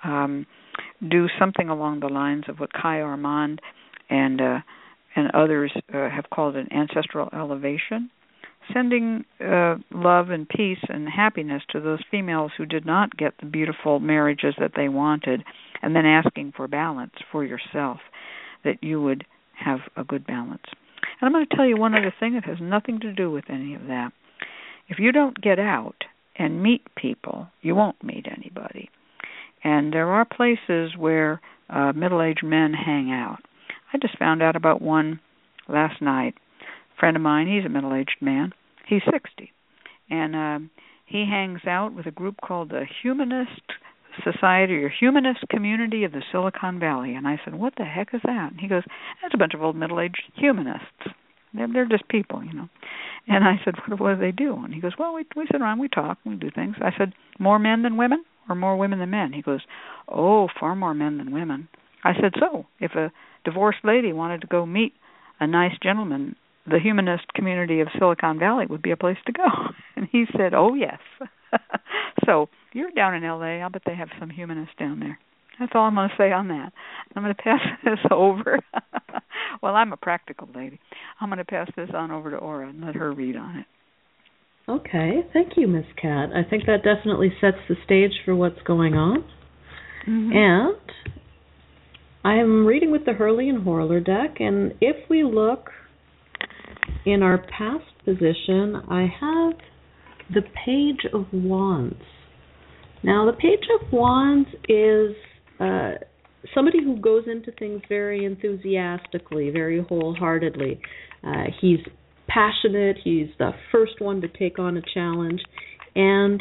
do something along the lines of what Kai Armand and others have called an ancestral elevation, sending love and peace and happiness to those females who did not get the beautiful marriages that they wanted, and then asking for balance for yourself, that you would have a good balance. And I'm going to tell you one other thing that has nothing to do with any of that. If you don't get out and meet people, you won't meet anybody. And there are places where middle-aged men hang out. I just found out about one last night. A friend of mine, he's a middle-aged man. He's 60. And he hangs out with a group called the Humanist Society or Humanist Community of the Silicon Valley. And I said, "What the heck is that?" And he goes, "That's a bunch of old middle-aged humanists. They're just people, you know." And I said, what do they do? And he goes, "Well, we sit around, we talk, we do things." I said, "More men than women or more women than men?" He goes, "Oh, far more men than women." I said, "So, if a divorced lady wanted to go meet a nice gentleman, the Humanist Community of Silicon Valley would be a place to go." And he said, "Oh, yes." So, you're down in L.A., I'll bet they have some humanists down there. That's all I'm going to say on that. I'm going to pass this over. Well, I'm a practical lady. I'm going to pass this on over to Aura and let her read on it. Okay, thank you, Miss Cat. I think that definitely sets the stage for what's going on. Mm-hmm. And I am reading with the Hurley and Horler deck, and if we look in our past position, I have the Page of Wands. Now, the Page of Wands is somebody who goes into things very enthusiastically, very wholeheartedly. He's passionate. He's the first one to take on a challenge. And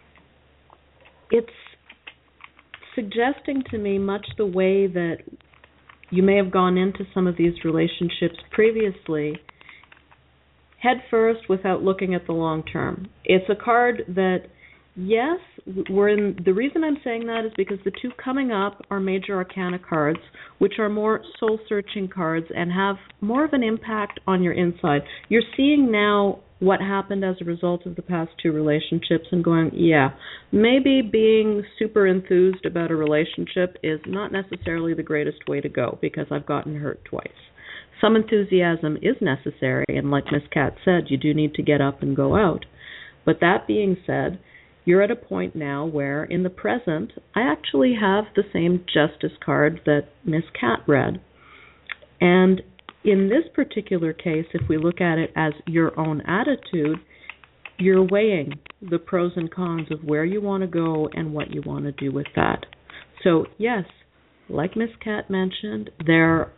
it's suggesting to me much the way that you may have gone into some of these relationships previously, head first without looking at the long term. It's a card that, yes, the reason I'm saying that is because the two coming up are Major Arcana cards, which are more soul-searching cards and have more of an impact on your inside. You're seeing now what happened as a result of the past two relationships and going, yeah, maybe being super enthused about a relationship is not necessarily the greatest way to go because I've gotten hurt twice. Some enthusiasm is necessary, and like Miss Cat said, you do need to get up and go out. But that being said, you're at a point now where, in the present, I actually have the same Justice card that Miss Cat read. And in this particular case, if we look at it as your own attitude, you're weighing the pros and cons of where you want to go and what you want to do with that. So, yes, like Miss Cat mentioned, there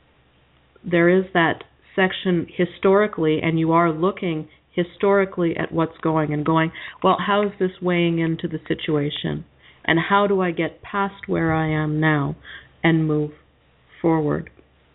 is that section historically, and you are looking historically at what's going, well, how is this weighing into the situation? And how do I get past where I am now and move forward?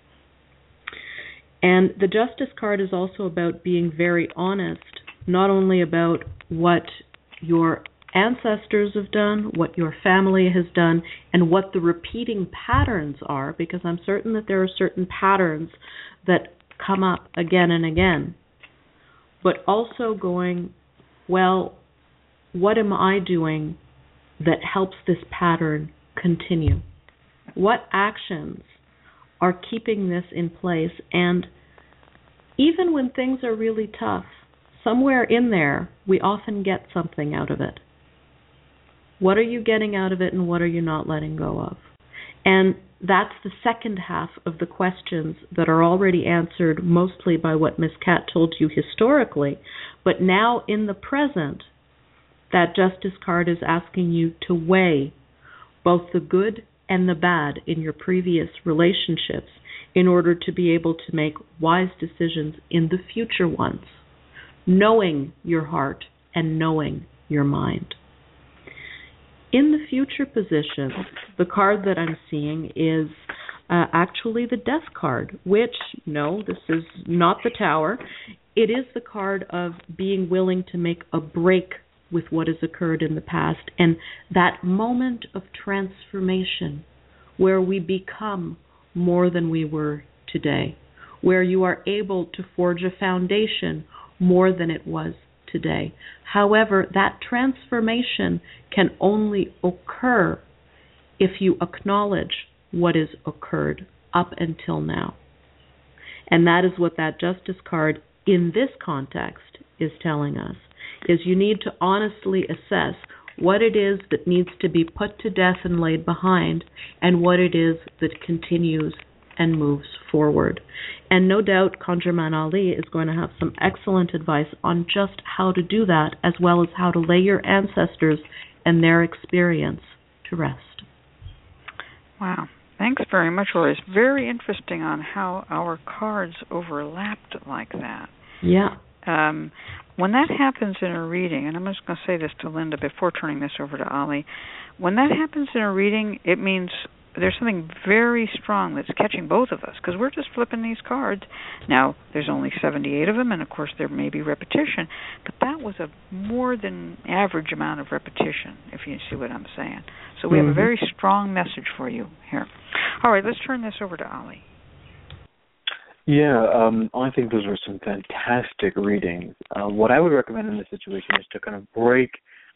And the Justice card is also about being very honest, not only about what your ancestors have done, what your family has done, and what the repeating patterns are, because I'm certain that there are certain patterns that come up again and again. But also going, well, what am I doing that helps this pattern continue? What actions are keeping this in place? And even when things are really tough, somewhere in there, we often get something out of it. What are you getting out of it, and what are you not letting go of? And that's the second half of the questions that are already answered mostly by what Miss Cat told you historically. But now in the present, that Justice card is asking you to weigh both the good and the bad in your previous relationships in order to be able to make wise decisions in the future ones, knowing your heart and knowing your mind. In the future position, the card that I'm seeing is actually the Death card, which, no, this is not the Tower. It is the card of being willing to make a break with what has occurred in the past, and that moment of transformation where we become more than we were today, where you are able to forge a foundation more than it was today. However, that transformation can only occur if you acknowledge what has occurred up until now. And that is what that Justice card in this context is telling us, is you need to honestly assess what it is that needs to be put to death and laid behind, and what it is that continues and moves forward. And no doubt ConjureMan Ali is going to have some excellent advice on just how to do that, as well as how to lay your ancestors and their experience to rest. Wow. Thanks very much, Laura. It's very interesting on how our cards overlapped like that. Yeah. When that happens in a reading, and I'm just going to say this to Linda before turning this over to Ali, when that happens in a reading, it means there's something very strong that's catching both of us, because we're just flipping these cards. Now, there's only 78 of them, and of course there may be repetition, but that was a more than average amount of repetition, if you see what I'm saying. So we have a very strong message for you here. All right, let's turn this over to Ali. Yeah, I think those are some fantastic readings. What I would recommend in this situation is to kind of break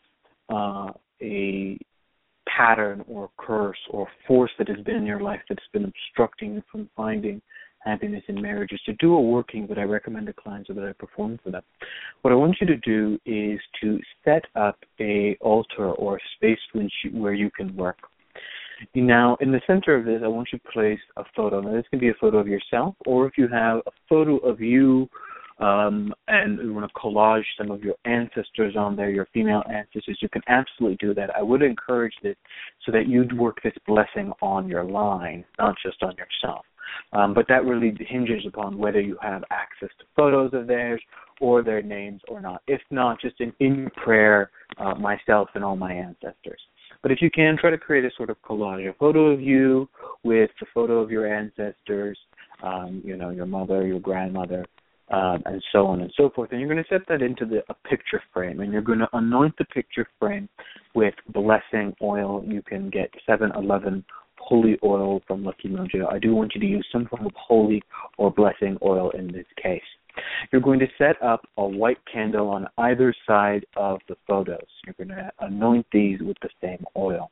a pattern or curse or force that has been in your life that's been obstructing you from finding happiness in marriage, is to do a working that I recommend to clients or that I perform for them. What I want you to do is to set up a altar or a space where you can work. Now, in the center of this, I want you to place a photo. Now, this can be a photo of yourself, or if you have a photo of you and you want to collage some of your ancestors on there, your female ancestors, you can absolutely do that. I would encourage this so that you'd work this blessing on your line, not just on yourself. But that really hinges upon whether you have access to photos of theirs or their names or not. If not, just in prayer, myself and all my ancestors. But if you can, try to create a sort of collage, a photo of you with the photo of your ancestors, your mother, your grandmother, and so on and so forth. And you're going to set that into a picture frame, and you're going to anoint the picture frame with blessing oil. You can get 7-Eleven holy oil from Lucky Mojo. I do want you to use some form of holy or blessing oil in this case. You're going to set up a white candle on either side of the photos. You're going to anoint these with the same oil.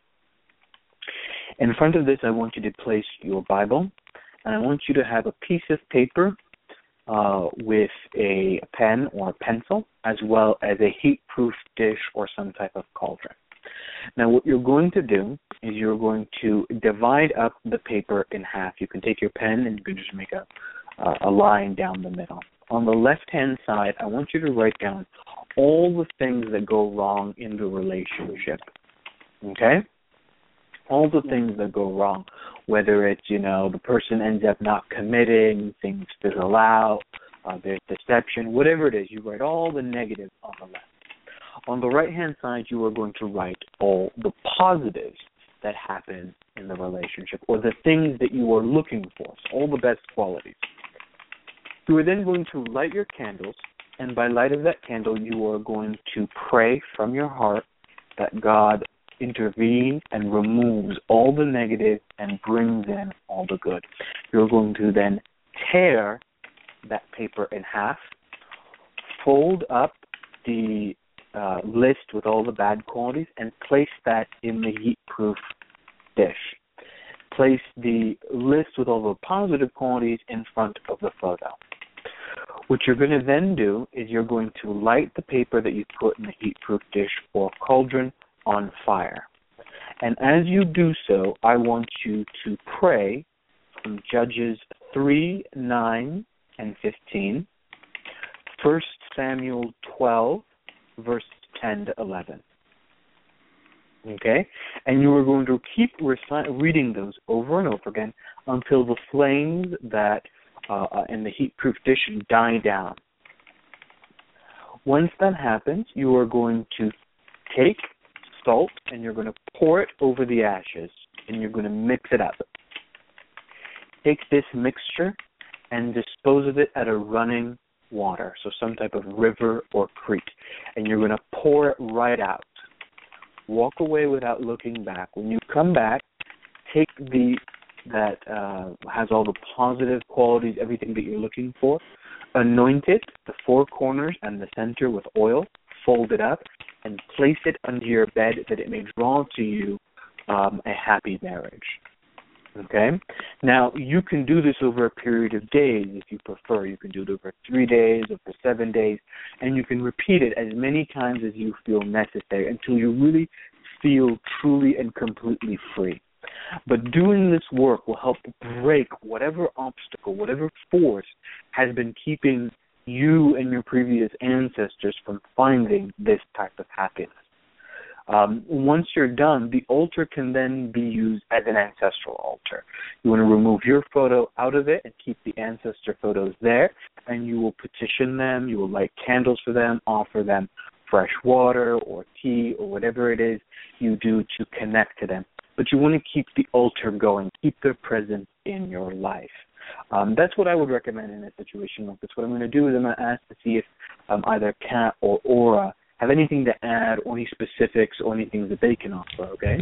In front of this, I want you to place your Bible, and I want you to have a piece of paper with a pen or a pencil, as well as a heat-proof dish or some type of cauldron. Now, what you're going to do is you're going to divide up the paper in half. You can take your pen and you can just make a line down the middle. On the left-hand side, I want you to write down all the things that go wrong in the relationship, okay? All the things that go wrong, whether it's, the person ends up not committing, things fizzle out, there's deception, whatever it is, you write all the negatives on the left. On the right-hand side, you are going to write all the positives that happen in the relationship, or the things that you are looking for, so all the best qualities. You are then going to light your candles, and by light of that candle, you are going to pray from your heart that God intervenes and removes all the negative and brings in all the good. You're going to then tear that paper in half, fold up the list with all the bad qualities, and place that in the heat-proof dish. Place the list with all the positive qualities in front of the photo. What you're going to then do is you're going to light the paper that you put in the heat-proof dish or cauldron on fire. And as you do so, I want you to pray from Judges 3, 9, and 15, 1 Samuel 12, verse 10 to 11. Okay? And you are going to keep reading those over and over again until the flames that in the heat-proof dish die down. Once that happens, you are going to take salt and you're going to pour it over the ashes and you're going to mix it up. Take this mixture and dispose of it at a running water, so some type of river or creek, and you're going to pour it right out. Walk away without looking back. When you come back, take that has all the positive qualities, everything that you're looking for, anoint it, the four corners and the center with oil, fold it up, and place it under your bed that it may draw to you a happy marriage. Okay? Now, you can do this over a period of days if you prefer. You can do it over 3 days, over 7 days, and you can repeat it as many times as you feel necessary until you really feel truly and completely free. But doing this work will help break whatever obstacle, whatever force has been keeping you and your previous ancestors from finding this type of happiness. Once you're done, the altar can then be used as an ancestral altar. You want to remove your photo out of it and keep the ancestor photos there, and you will petition them, you will light candles for them, offer them fresh water or tea or whatever it is you do to connect to them. But you want to keep the altar going, keep their presence in your life. That's what I would recommend in a situation like this. What I'm going to do is I'm going to ask to see if either Kat or Aura have anything to add, or any specifics, or anything that they can offer, okay?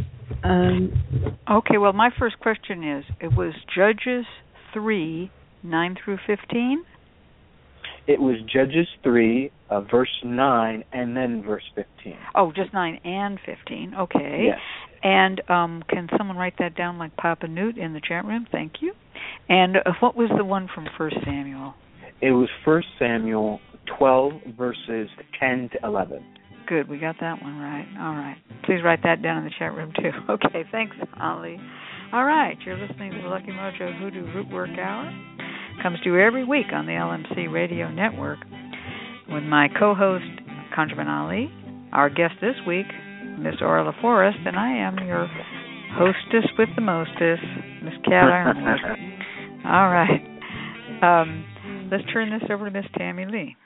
Okay, well, my first question is, it was Judges 3, 9 through 15? It was Judges 3, verse 9, and then verse 15. Oh, just 9 and 15, okay. Yes. And can someone write that down like Papa Newt in the chat room? Thank you. And what was the one from 1 Samuel? It was 1 Samuel 12, verses 10 to 11. Good, we got that one right. All right. Please write that down in the chat room, too. Okay, thanks, Holly. All right, you're listening to the Lucky Mojo Hoodoo Root Work Hour. Comes to you every week on the LMC Radio Network with my co-host, Conjurman Ali, our guest this week, Miss Orla Forrest, and I am your hostess with the mostest, Miss Kat Ironwood. All right. Let's turn this over to Miss Tammy Lee.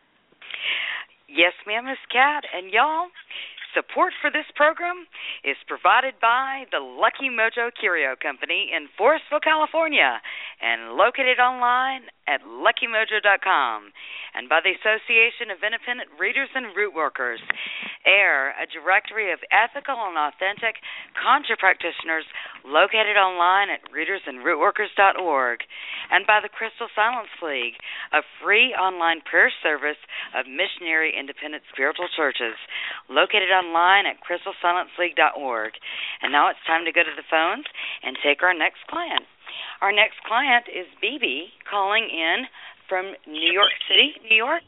Yes, ma'am, Miss Kat. And y'all, support for this program is provided by the Lucky Mojo Curio Company in Forestville, California, and located online at luckymojo.com, and by the Association of Independent Readers and Root Workers, AIR, a directory of ethical and authentic conjure practitioners located online at readersandrootworkers.org, and by the Crystal Silence League, a free online prayer service of missionary independent spiritual churches located online at crystalsilenceleague.org. And now it's time to go to the phones and take our next client. Our next client is BB calling in from New York City, New York.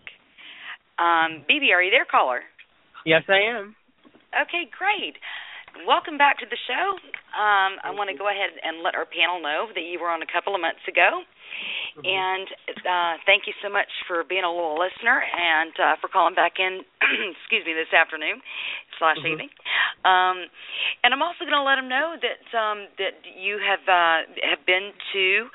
BB, are you there, caller? Yes, I am. Okay, great. Welcome back to the show. I want to go ahead and let our panel know that you were on a couple of months ago. Mm-hmm. And thank you so much for being a loyal listener and for calling back in, this afternoon / evening. And I'm also going to let them know that that you have been to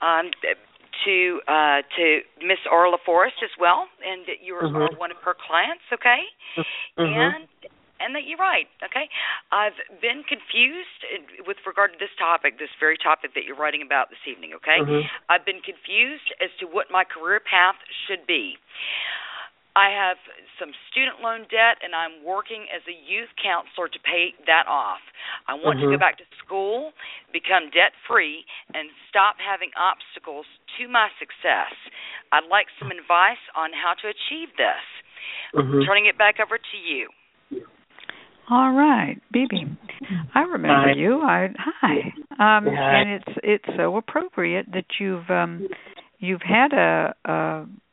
Miss Orla Forrest as well, and that you are one of her clients, okay? And that you're right, okay? I've been confused with regard to this topic, this very topic that you're writing about this evening, okay? I've been confused as to what my career path should be. I have some student loan debt, and I'm working as a youth counselor to pay that off. I want to go back to school, become debt-free, and stop having obstacles to my success. I'd like some advice on how to achieve this. Turning it back over to you. All right, BB. I remember Hi. you. Hi. And it's so appropriate that you've had a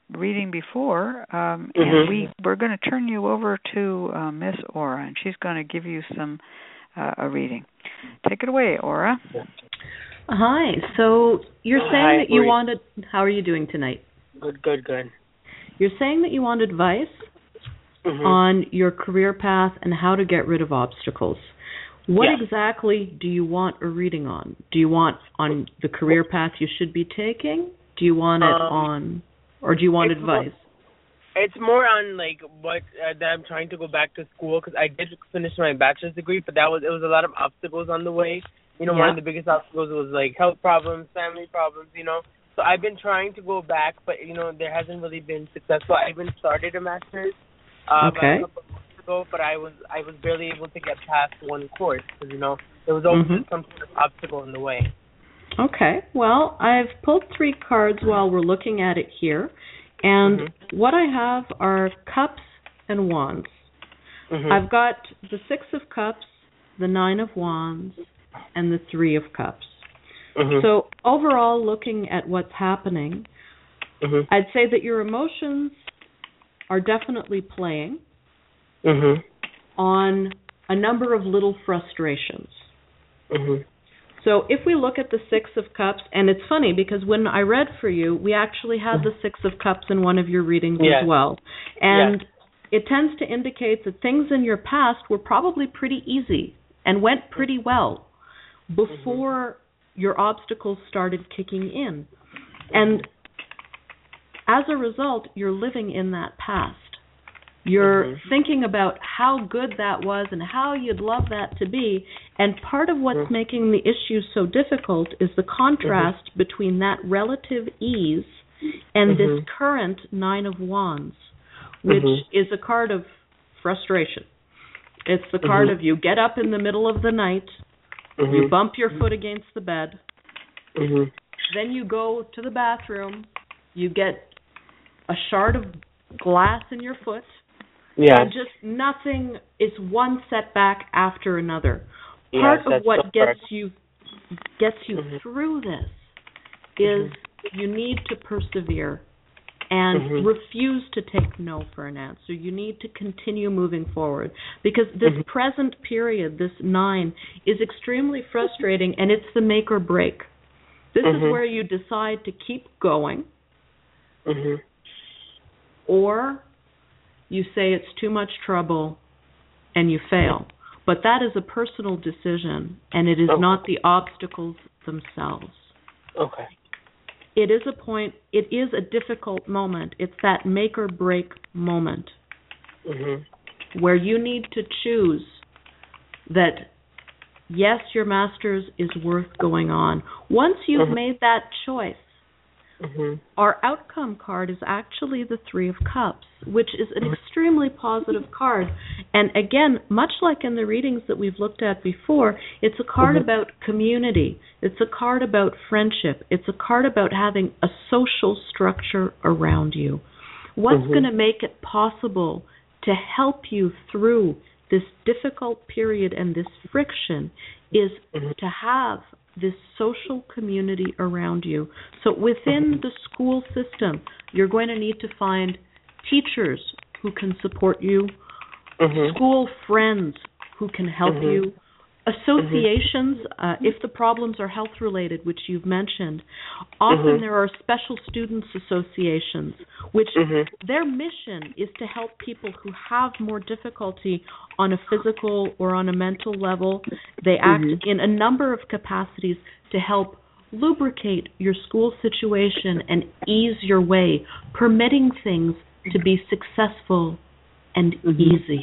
reading before, and we're going to turn you over to Miss Aura, and she's going to give you a reading. Take it away, Aura. Hi. So you're saying that you wanted. How are you doing tonight? Good. You're saying that you want advice on your career path and how to get rid of obstacles. What exactly do you want a reading on? Do you want on the career path you should be taking? Do you want it on, or do you want advice? It's more on like what that I'm trying to go back to school, because I did finish my bachelor's degree, but it was a lot of obstacles on the way. One of the biggest obstacles was like health problems, family problems. So I've been trying to go back, but there hasn't really been successful. I even started a master's about a couple of months ago, but I was barely able to get past one course because there was always some sort of obstacle in the way. Okay. Well, I've pulled 3 cards while we're looking at it here, and what I have are cups and wands. I've got the 6 of cups, the 9 of wands, and the 3 of cups. So overall, looking at what's happening, I'd say that your emotions are definitely playing on a number of little frustrations. So if we look at the 6 of cups, and it's funny because when I read for you, we actually had the 6 of cups in one of your readings as well. And it tends to indicate that things in your past were probably pretty easy and went pretty well before your obstacles started kicking in. And as a result, you're living in that past. You're thinking about how good that was and how you'd love that to be. And part of what's making the issue so difficult is the contrast between that relative ease and this current 9 of wands, which is a card of frustration. It's the card of you get up in the middle of the night, you bump your foot against the bed, then you go to the bathroom, you get a shard of glass in your foot, and just nothing is one setback after another. Part of what gets you through this is you need to persevere and refuse to take no for an answer. You need to continue moving forward because this present period, this 9, is extremely frustrating, and it's the make or break. This is where you decide to keep going or you say it's too much trouble and you fail. But that is a personal decision, and it is not the obstacles themselves. Okay. It is a difficult moment. It's that make or break moment where you need to choose that, yes, your master's is worth going on. Once you've made that choice, our outcome card is actually the 3 of cups, which is an extremely positive card. And again, much like in the readings that we've looked at before, it's a card about community. It's a card about friendship. It's a card about having a social structure around you. What's going to make it possible to help you through this difficult period and this friction is to have this social community around you. So within the school system, you're going to need to find teachers who can support you, school friends who can help you, associations, if the problems are health-related, which you've mentioned. Often there are special students associations, which their mission is to help people who have more difficulty on a physical or on a mental level. They act in a number of capacities to help lubricate your school situation and ease your way, permitting things to be successful and easy.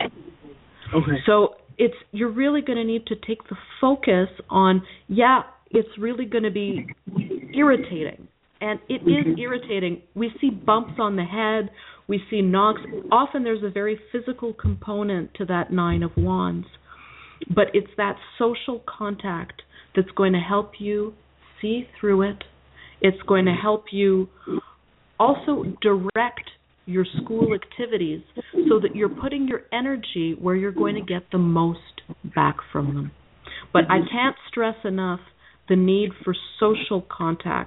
So you're really going to need to take the focus on, it's really going to be irritating. And it is irritating. We see bumps on the head. We see knocks. Often there's a very physical component to that 9 of wands. But it's that social contact that's going to help you see through it. It's going to help you also direct your school activities so that you're putting your energy where you're going to get the most back from them. But I can't stress enough the need for social contact,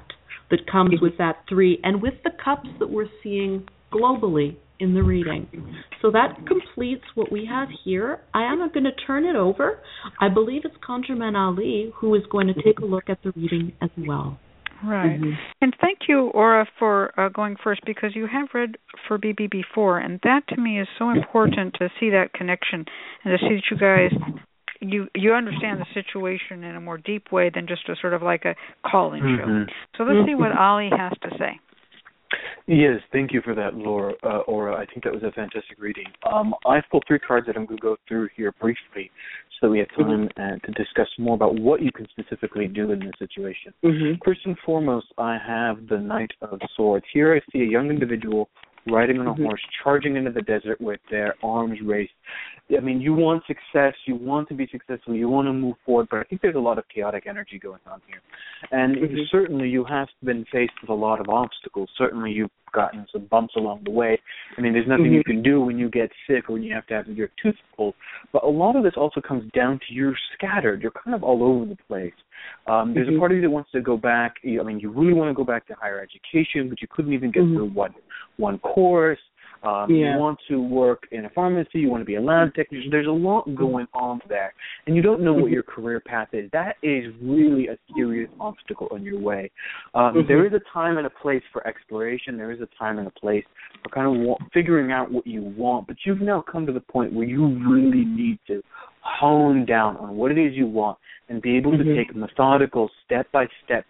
that comes with that 3 and with the cups that we're seeing globally in the reading. So that completes what we have here. I am going to turn it over. I believe it's ConjureMan Ali who is going to take a look at the reading as well. Right. And thank you, Aura, for going first, because you have read for BB before, and that to me is so important to see that connection and to see that you guys, you understand the situation in a more deep way than just a sort of like a call-in show. So let's see what Ali has to say. Yes, thank you for that, Laura. Aura. I think that was a fantastic reading. I've pulled 3 cards that I'm going to go through here briefly so that we have time to discuss more about what you can specifically do in this situation. First and foremost, I have the Knight of Swords. Here I see a young individual riding on a horse, charging into the desert with their arms raised. I mean, you want success, you want to be successful, you want to move forward, but I think there's a lot of chaotic energy going on here. And certainly you have been faced with a lot of obstacles. Certainly you've gotten some bumps along the way. I mean, there's nothing you can do when you get sick or when you have to have your tooth pulled. But a lot of this also comes down to you're scattered. You're kind of all over the place. There's a part of you that wants to go back. I mean, you really want to go back to higher education, but you couldn't even get through one course. You want to work in a pharmacy, you want to be a lab technician. There's a lot going on there, and you don't know what your career path is. That is really a serious obstacle on your way. There is a time and a place for exploration. There is a time and a place for kind of figuring out what you want, but you've now come to the point where you really need to hone down on what it is you want and be able to take methodical, step-by-step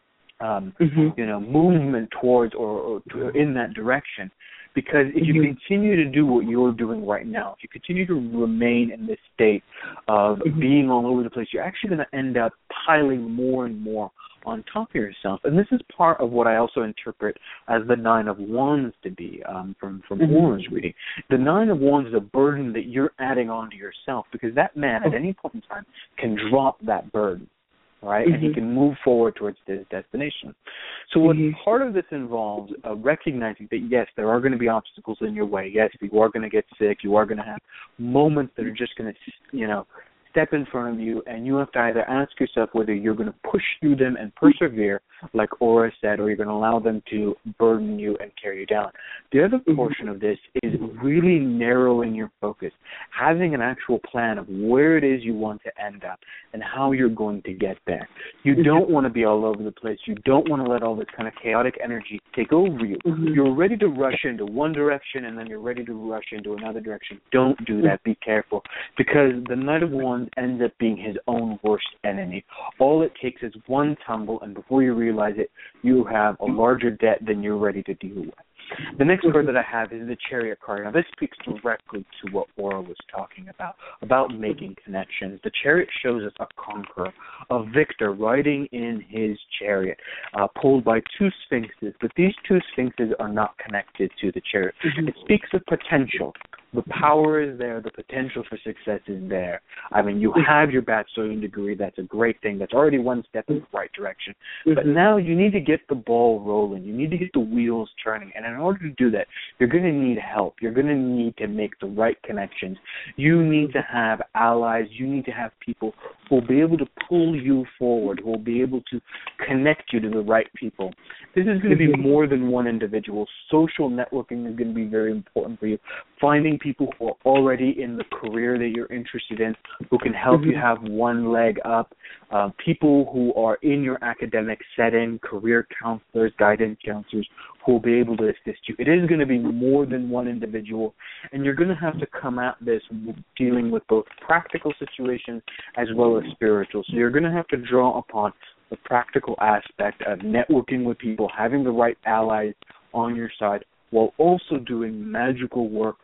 movement towards or in that direction. Because if you continue to do what you're doing right now, if you continue to remain in this state of being all over the place, you're actually going to end up piling more and more on top of yourself. And this is part of what I also interpret as the 9 of Wands to be from Aura's reading. The 9 of Wands is a burden that you're adding onto yourself, because that man at any point in time can drop that burden. Right, and he can move forward towards his destination. So what part of this involves recognizing that, yes, there are going to be obstacles in your way. Yes, you are going to get sick. You are going to have moments that are just going to, step in front of you, and you have to either ask yourself whether you're going to push through them and persevere, like Aura said, or you're going to allow them to burden you and carry you down. The other portion of this is really narrowing your focus, having an actual plan of where it is you want to end up and how you're going to get there. You don't want to be all over the place. You don't want to let all this kind of chaotic energy take over you. You're ready to rush into one direction, and then you're ready to rush into another direction. Don't do that. Be careful, because the Knight of Wands ends up being his own worst enemy. All it takes is one tumble, and before you realize it, you have a larger debt than you're ready to deal with. The next card that I have is the Chariot card. Now, this speaks directly to what Aura was talking about making connections. The Chariot shows us a conqueror, a victor riding in his chariot, pulled by 2 sphinxes, but these 2 sphinxes are not connected to the chariot. It speaks of potential. The power is there. The potential for success is there. I mean, you have your bachelor's degree. That's a great thing. That's already one step in the right direction. But now you need to get the ball rolling. You need to get the wheels turning. And in order to do that, you're going to need help. You're going to need to make the right connections. You need to have allies. You need to have people who will be able to pull you forward, who will be able to connect you to the right people. This is going to be more than one individual. Social networking is going to be very important for you. Finding people who are already in the career that you're interested in, who can help you have one leg up, people who are in your academic setting, career counselors, guidance counselors, who will be able to assist you. It is going to be more than one individual, and you're going to have to come at this dealing with both practical situations as well as spiritual. So you're going to have to draw upon the practical aspect of networking with people, having the right allies on your side, while also doing magical work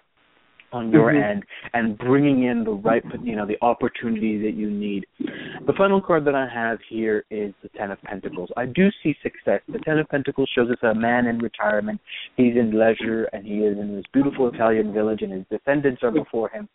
on your end and bringing in the right, the opportunity that you need. The final card that I have here is the Ten of Pentacles. I do see success. The Ten of Pentacles shows us a man in retirement. He's in leisure, and he is in this beautiful Italian village, and his descendants are before him.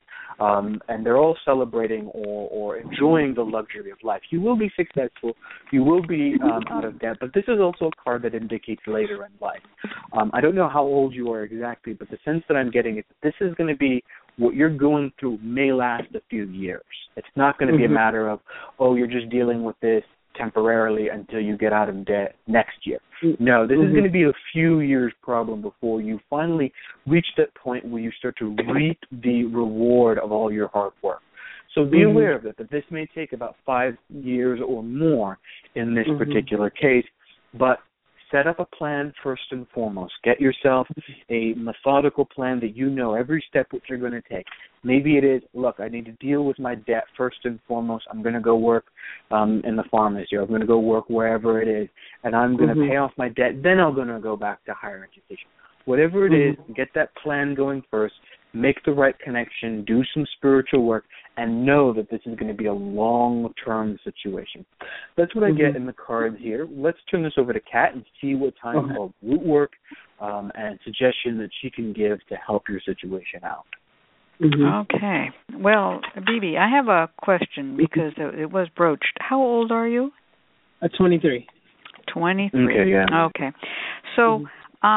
And they're all celebrating or enjoying the luxury of life. You will be successful. You will be out of debt. But this is also a card that indicates later in life. I don't know how old you are exactly, but the sense that I'm getting is that this is going to be what you're going through may last a few years. It's not going to be a matter of, you're just dealing with this temporarily until you get out of debt next year. No, this is going to be a few years problem before you finally reach that point where you start to reap the reward of all your hard work. So be aware of it, that this may take about 5 years or more in this particular case, but set up a plan first and foremost. Get yourself a methodical plan that you know every step which you're going to take. Maybe it is, look, I need to deal with my debt first and foremost. I'm going to go work in the pharmacy, or I'm going to go work wherever it is, and I'm going to pay off my debt. Then I'm going to go back to higher education. Whatever it is, get that plan going first. Make the right connection, do some spiritual work, and know that this is going to be a long-term situation. That's what I get in the cards here. Let's turn this over to Kat and see what time of root work and suggestion that she can give to help your situation out. Okay. Well, Bibi, I have a question because it was broached. How old are you? 23. 23. Okay, yeah. Okay. So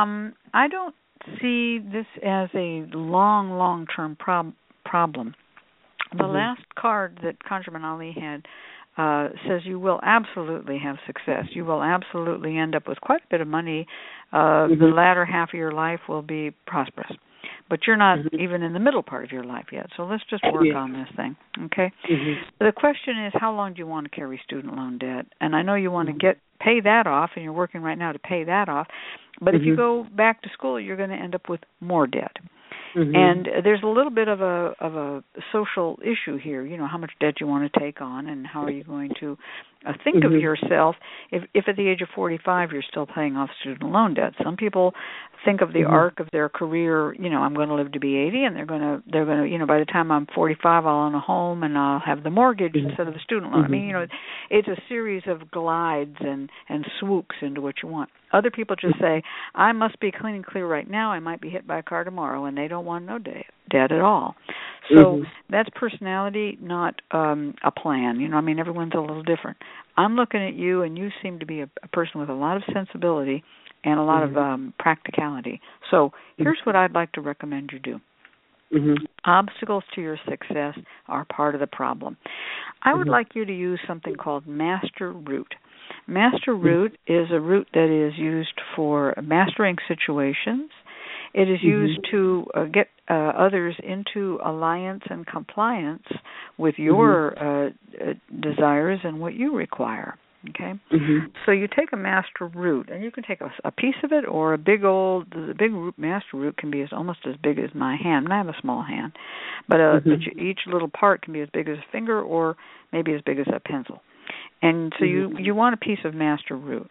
I don't see this as a long-term problem. The last card that Conjurman Ali had says you will absolutely have success. You will absolutely end up with quite a bit of money. The latter half of your life will be prosperous. But you're not even in the middle part of your life yet. So let's just work on this thing, okay? The question is, how long do you want to carry student loan debt? And I know you want to pay that off, and you're working right now to pay that off. But if you go back to school, you're going to end up with more debt. And there's a little bit of a social issue here. You know, how much debt you want to take on, and how are you going to think of yourself if at the age of 45 you're still paying off student loan debt. Some people think of the arc of their career. You know, I'm going to live to be 80, and they're going to you know, by the time I'm 45, I'll own a home and I'll have the mortgage instead of the student loan. I mean, you know, it's a series of glides and swoops into what you want. Other people just say, I must be clean and clear right now. I might be hit by a car tomorrow, and they don't want no debt at all. So that's personality, not a plan. You know, I mean, everyone's a little different. I'm looking at you, and you seem to be a person with a lot of sensibility and a lot of practicality. So here's what I'd like to recommend you do. Obstacles to your success are part of the problem. I would like you to use something called Master Root. Master Root is a root that is used for mastering situations. It is used to get others into alliance and compliance with your desires and what you require. Okay, so you take a master root, and you can take a piece of it, or the big root. Master root can be almost as big as my hand. And I have a small hand, but each little part can be as big as a finger, or maybe as big as a pencil. And so you want a piece of master root.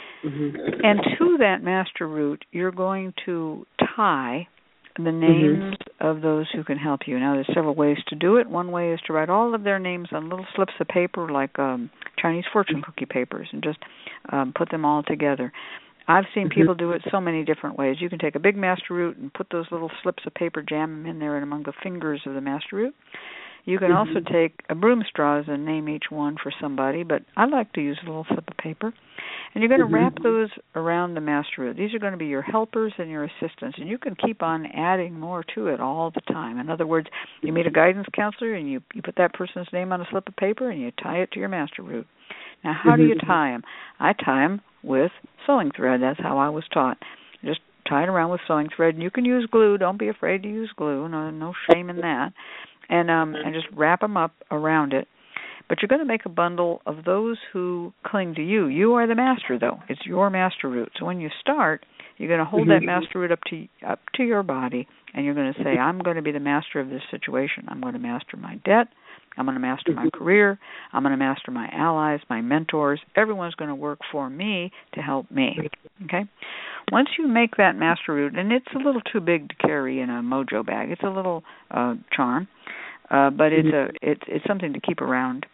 And to that master root, you're going to tie the names of those who can help you. Now, there's several ways to do it. One way is to write all of their names on little slips of paper, like Chinese fortune cookie papers, and just put them all together. I've seen people do it so many different ways. You can take a big master root and put those little slips of paper, jam them in there and among the fingers of the master root. You can also take a broom straws and name each one for somebody, but I like to use a little slip of paper. And you're going to wrap those around the master root. These are going to be your helpers and your assistants, and you can keep on adding more to it all the time. In other words, you meet a guidance counselor, and you put that person's name on a slip of paper, and you tie it to your master root. Now, how do you tie them? I tie them with sewing thread. That's how I was taught. Just tie it around with sewing thread, and you can use glue. Don't be afraid to use glue. No shame in that. And just wrap them up around it. But you're going to make a bundle of those who cling to you. You are the master, though. It's your master root. So when you start, you're going to hold that master root up to your body, and you're going to say, I'm going to be the master of this situation. I'm going to master my debt. I'm going to master my career. I'm going to master my allies, my mentors. Everyone's going to work for me to help me. Okay? Once you make that master root, and it's a little too big to carry in a mojo bag. It's a little charm, but it's something to keep around.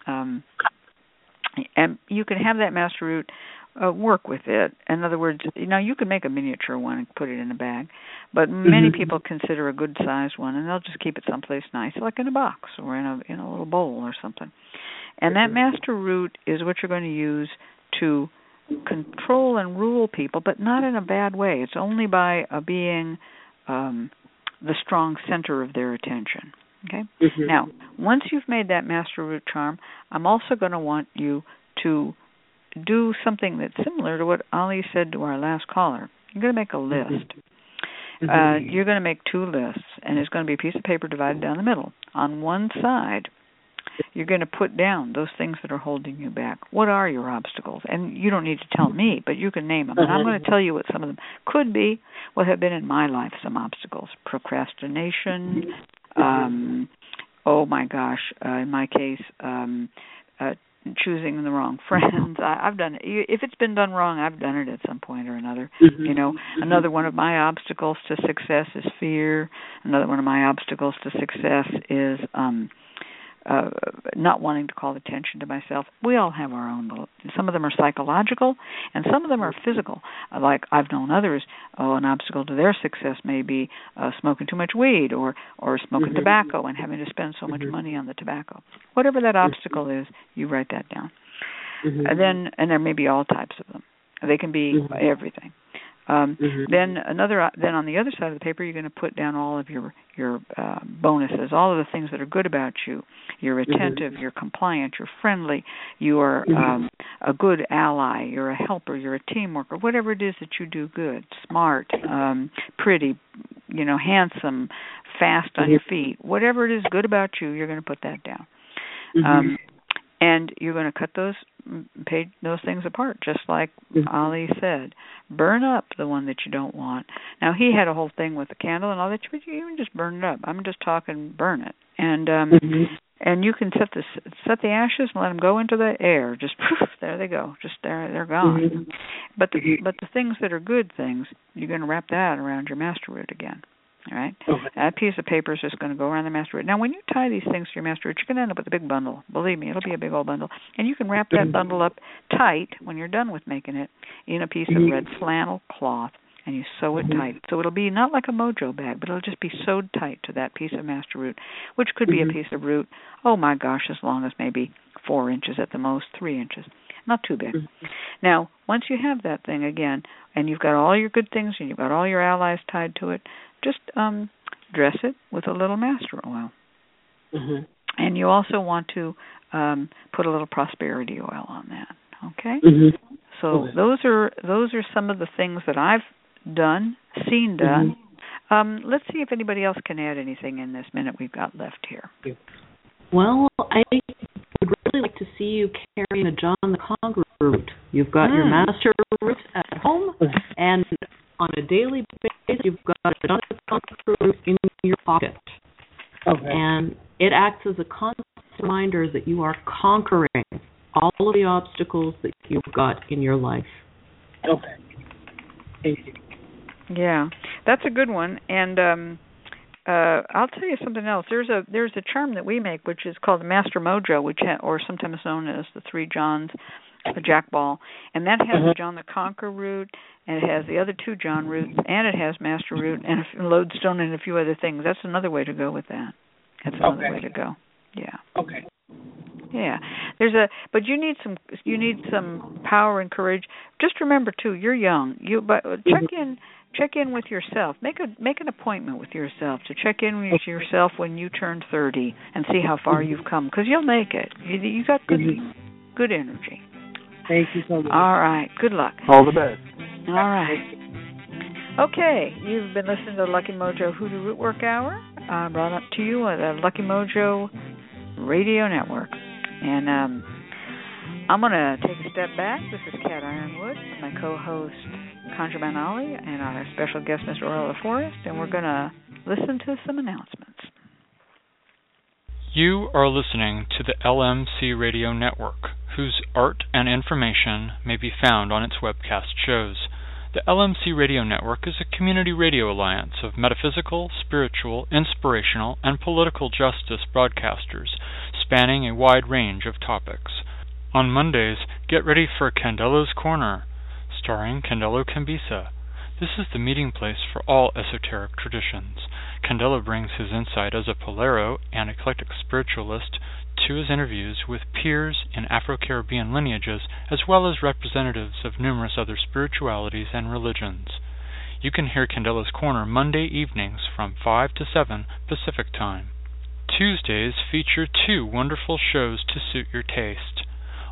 And you can have that master root work with it. In other words, you can make a miniature one and put it in a bag, but many people consider a good-sized one, and they'll just keep it someplace nice, like in a box or in a little bowl or something. And that master root is what you're going to use to control and rule people, but not in a bad way. It's only by being the strong center of their attention. Okay? Now, once you've made that master root charm, I'm also going to want you to do something that's similar to what Ali said to our last caller. You're going to make a list. You're going to make 2 lists, and it's going to be a piece of paper divided down the middle. On one side, you're going to put down those things that are holding you back. What are your obstacles? And you don't need to tell me, but you can name them. And I'm going to tell you what some of them could be, what have been in my life, some obstacles. Procrastination, oh my gosh, in my case, choosing the wrong friends. I've done it. If it's been done wrong, I've done it at some point or another. You know, another one of my obstacles to success is fear. Another one of my obstacles to success is not wanting to call attention to myself. We all have our own little. Some of them are psychological, and some of them are physical. Like I've known others. An obstacle to their success may be smoking too much weed, or smoking tobacco and having to spend so much money on the tobacco. Whatever that obstacle is, you write that down. And there may be all types of them. They can be everything. Then on the other side of the paper, you're going to put down all of your bonuses, all of the things that are good about you. You're attentive, you're compliant, you're friendly, you are a good ally, you're a helper, you're a team worker, whatever it is that you do good, smart, pretty, handsome, fast on your feet, whatever it is good about you, you're going to put that down. And you're going to cut those things apart, just like Ali said. Burn up the one that you don't want. Now, he had a whole thing with the candle and all that, but you even just burn it up. I'm just talking burn it. And you can set the ashes and let them go into the air. Just poof, there they go. Just they're gone. But the things that are good things, you're going to wrap that around your master root again. All right? That piece of paper is just going to go around the master root. Now, when you tie these things to your master root, you're going to end up with a big bundle. Believe me, it'll be a big old bundle. And you can wrap that bundle up tight when you're done with making it in a piece of red flannel cloth, and you sew it tight. So it'll be not like a mojo bag, but it'll just be sewed tight to that piece of master root, which could be a piece of root, oh my gosh, as long as maybe 4 inches at the most, 3 inches. Not too big. Now, once you have that thing again, and you've got all your good things and you've got all your allies tied to it, just dress it with a little master oil. And you also want to put a little prosperity oil on that. Okay? So those are some of the things that I've seen done. Let's see if anybody else can add anything in this minute we've got left here. Well, I would really like to see you carrying the John the Conqueror root. You've got your master root at home, and on a daily basis, you've got a John the Conqueror root in your pocket. And it acts as a constant reminder that you are conquering all of the obstacles that you've got in your life. Thank you. Yeah, that's a good one. And I'll tell you something else. There's a charm that we make, which is called the Master Mojo, or sometimes known as the 3 Johns, the Jack Ball, and that has the John the Conqueror root, and it has the other 2 John roots, and it has Master root and a lodestone and a few other things. That's another way to go with that. That's another way to go. Yeah. Yeah. But you need some power and courage. Just remember too, you're young. But check in with yourself. Make an appointment with yourself to check in with yourself when you turn 30 and see how far you've come, because you'll make it. You got good energy. Thank you so much. All right. Good luck. All the best. All right. Okay. You've been listening to the Lucky Mojo Hoodoo Rootwork Hour, brought up to you on the Lucky Mojo Radio Network. And I'm going to take a step back. This is Kat Ironwood, my co-host, ConjureMan Ali, and our special guest, Mr. Orla Forrest, and we're going to listen to some announcements. You are listening to the LMC Radio Network, whose art and information may be found on its webcast shows. The LMC Radio Network is a community radio alliance of metaphysical, spiritual, inspirational, and political justice broadcasters, spanning a wide range of topics. On Mondays, get ready for Candelo's Corner, starring Candelo Cambisa. This is the meeting place for all esoteric traditions. Candelo brings his insight as a Polaro and eclectic spiritualist to his interviews with peers in Afro-Caribbean lineages, as well as representatives of numerous other spiritualities and religions. You can hear Candelo's Corner Monday evenings from 5 to 7 Pacific Time. Tuesdays feature 2 wonderful shows to suit your taste.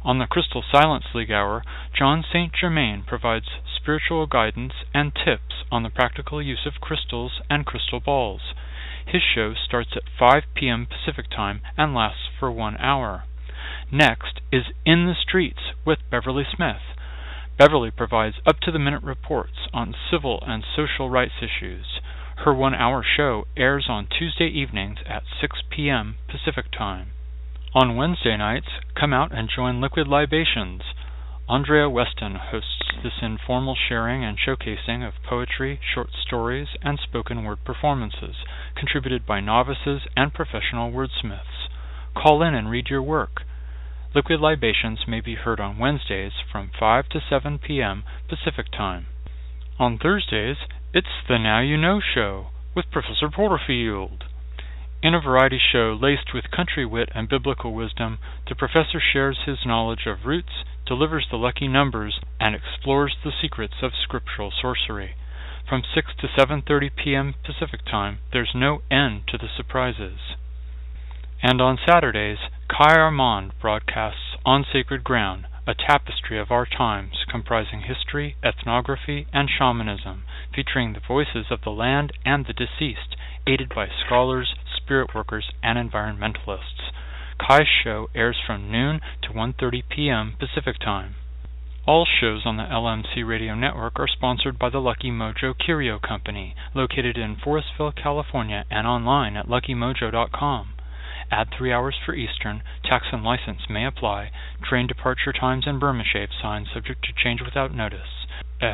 On the Crystal Silence League Hour, John St. Germain provides spiritual guidance and tips on the practical use of crystals and crystal balls. His show starts at 5 p.m. Pacific Time and lasts for 1 hour. Next is In the Streets with Beverly Smith. Beverly provides up-to-the-minute reports on civil and social rights issues. Her 1-hour show airs on Tuesday evenings at 6 p.m. Pacific Time. On Wednesday nights, come out and join Liquid Libations. Andrea Weston hosts this informal sharing and showcasing of poetry, short stories, and spoken word performances, contributed by novices and professional wordsmiths. Call in and read your work. Liquid Libations may be heard on Wednesdays from 5 to 7 p.m. Pacific Time. On Thursdays, it's the Now You Know Show with Professor Porterfield. In a variety show laced with country wit and biblical wisdom, the professor shares his knowledge of roots, delivers the lucky numbers, and explores the secrets of scriptural sorcery. From 6 to 7:30 p.m. Pacific Time, there's no end to the surprises. And on Saturdays, Kai Armand broadcasts On Sacred Ground, a tapestry of our times comprising history, ethnography, and shamanism, featuring the voices of the land and the deceased, aided by scholars, spirit workers, and environmentalists. Kai's show airs from noon to 1:30 p.m. Pacific Time. All shows on the LMC Radio Network are sponsored by the Lucky Mojo Curio Company, located in Forestville, California, and online at luckymojo.com. Add 3 hours for Eastern. Tax and license may apply. Train departure times and Burma shape signs subject to change without notice.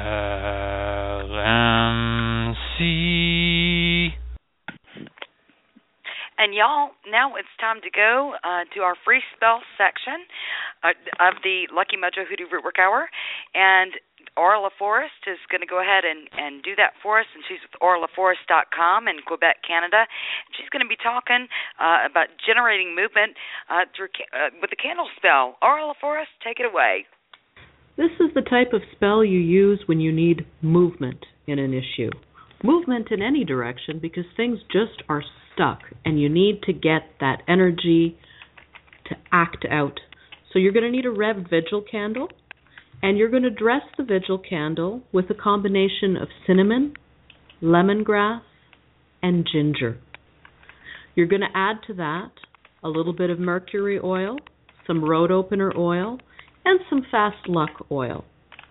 LMC. And y'all, now it's time to go to our free spell section of the Lucky Mojo Hoodoo Rootwork Hour. And Orla Forrest is going to go ahead and do that for us, and she's with orlaforrest.com in Quebec, Canada. She's going to be talking about generating movement with the candle spell. Orla Forrest, take it away. This is the type of spell you use when you need movement in an issue. Movement in any direction, because things just are stuck and you need to get that energy to act out. So you're going to need a Rev Vigil candle, and you're going to dress the Vigil candle with a combination of cinnamon, lemongrass, and ginger. You're going to add to that a little bit of mercury oil, some road opener oil, and some fast luck oil.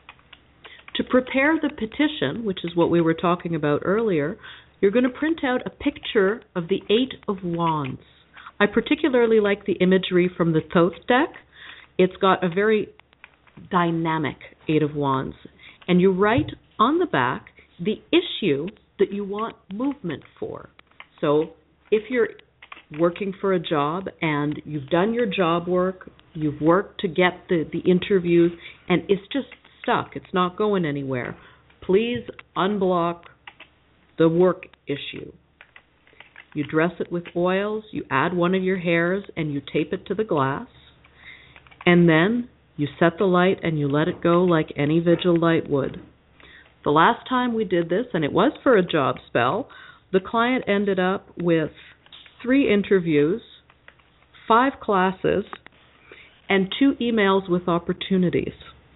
To prepare the petition, which is what we were talking about earlier, you're going to print out a picture of the 8 of Wands. I particularly like the imagery from the Thoth deck. It's got a very dynamic 8 of Wands. And you write on the back the issue that you want movement for. So if you're working for a job and you've done your job work, you've worked to get the interviews, and it's just stuck, it's not going anywhere, please unblock the work issue. You dress it with oils, you add one of your hairs, and you tape it to the glass. And then you set the light and you let it go like any vigil light would. The last time we did this, and it was for a job spell, the client ended up with 3 interviews, 5 classes, and 2 emails with opportunities.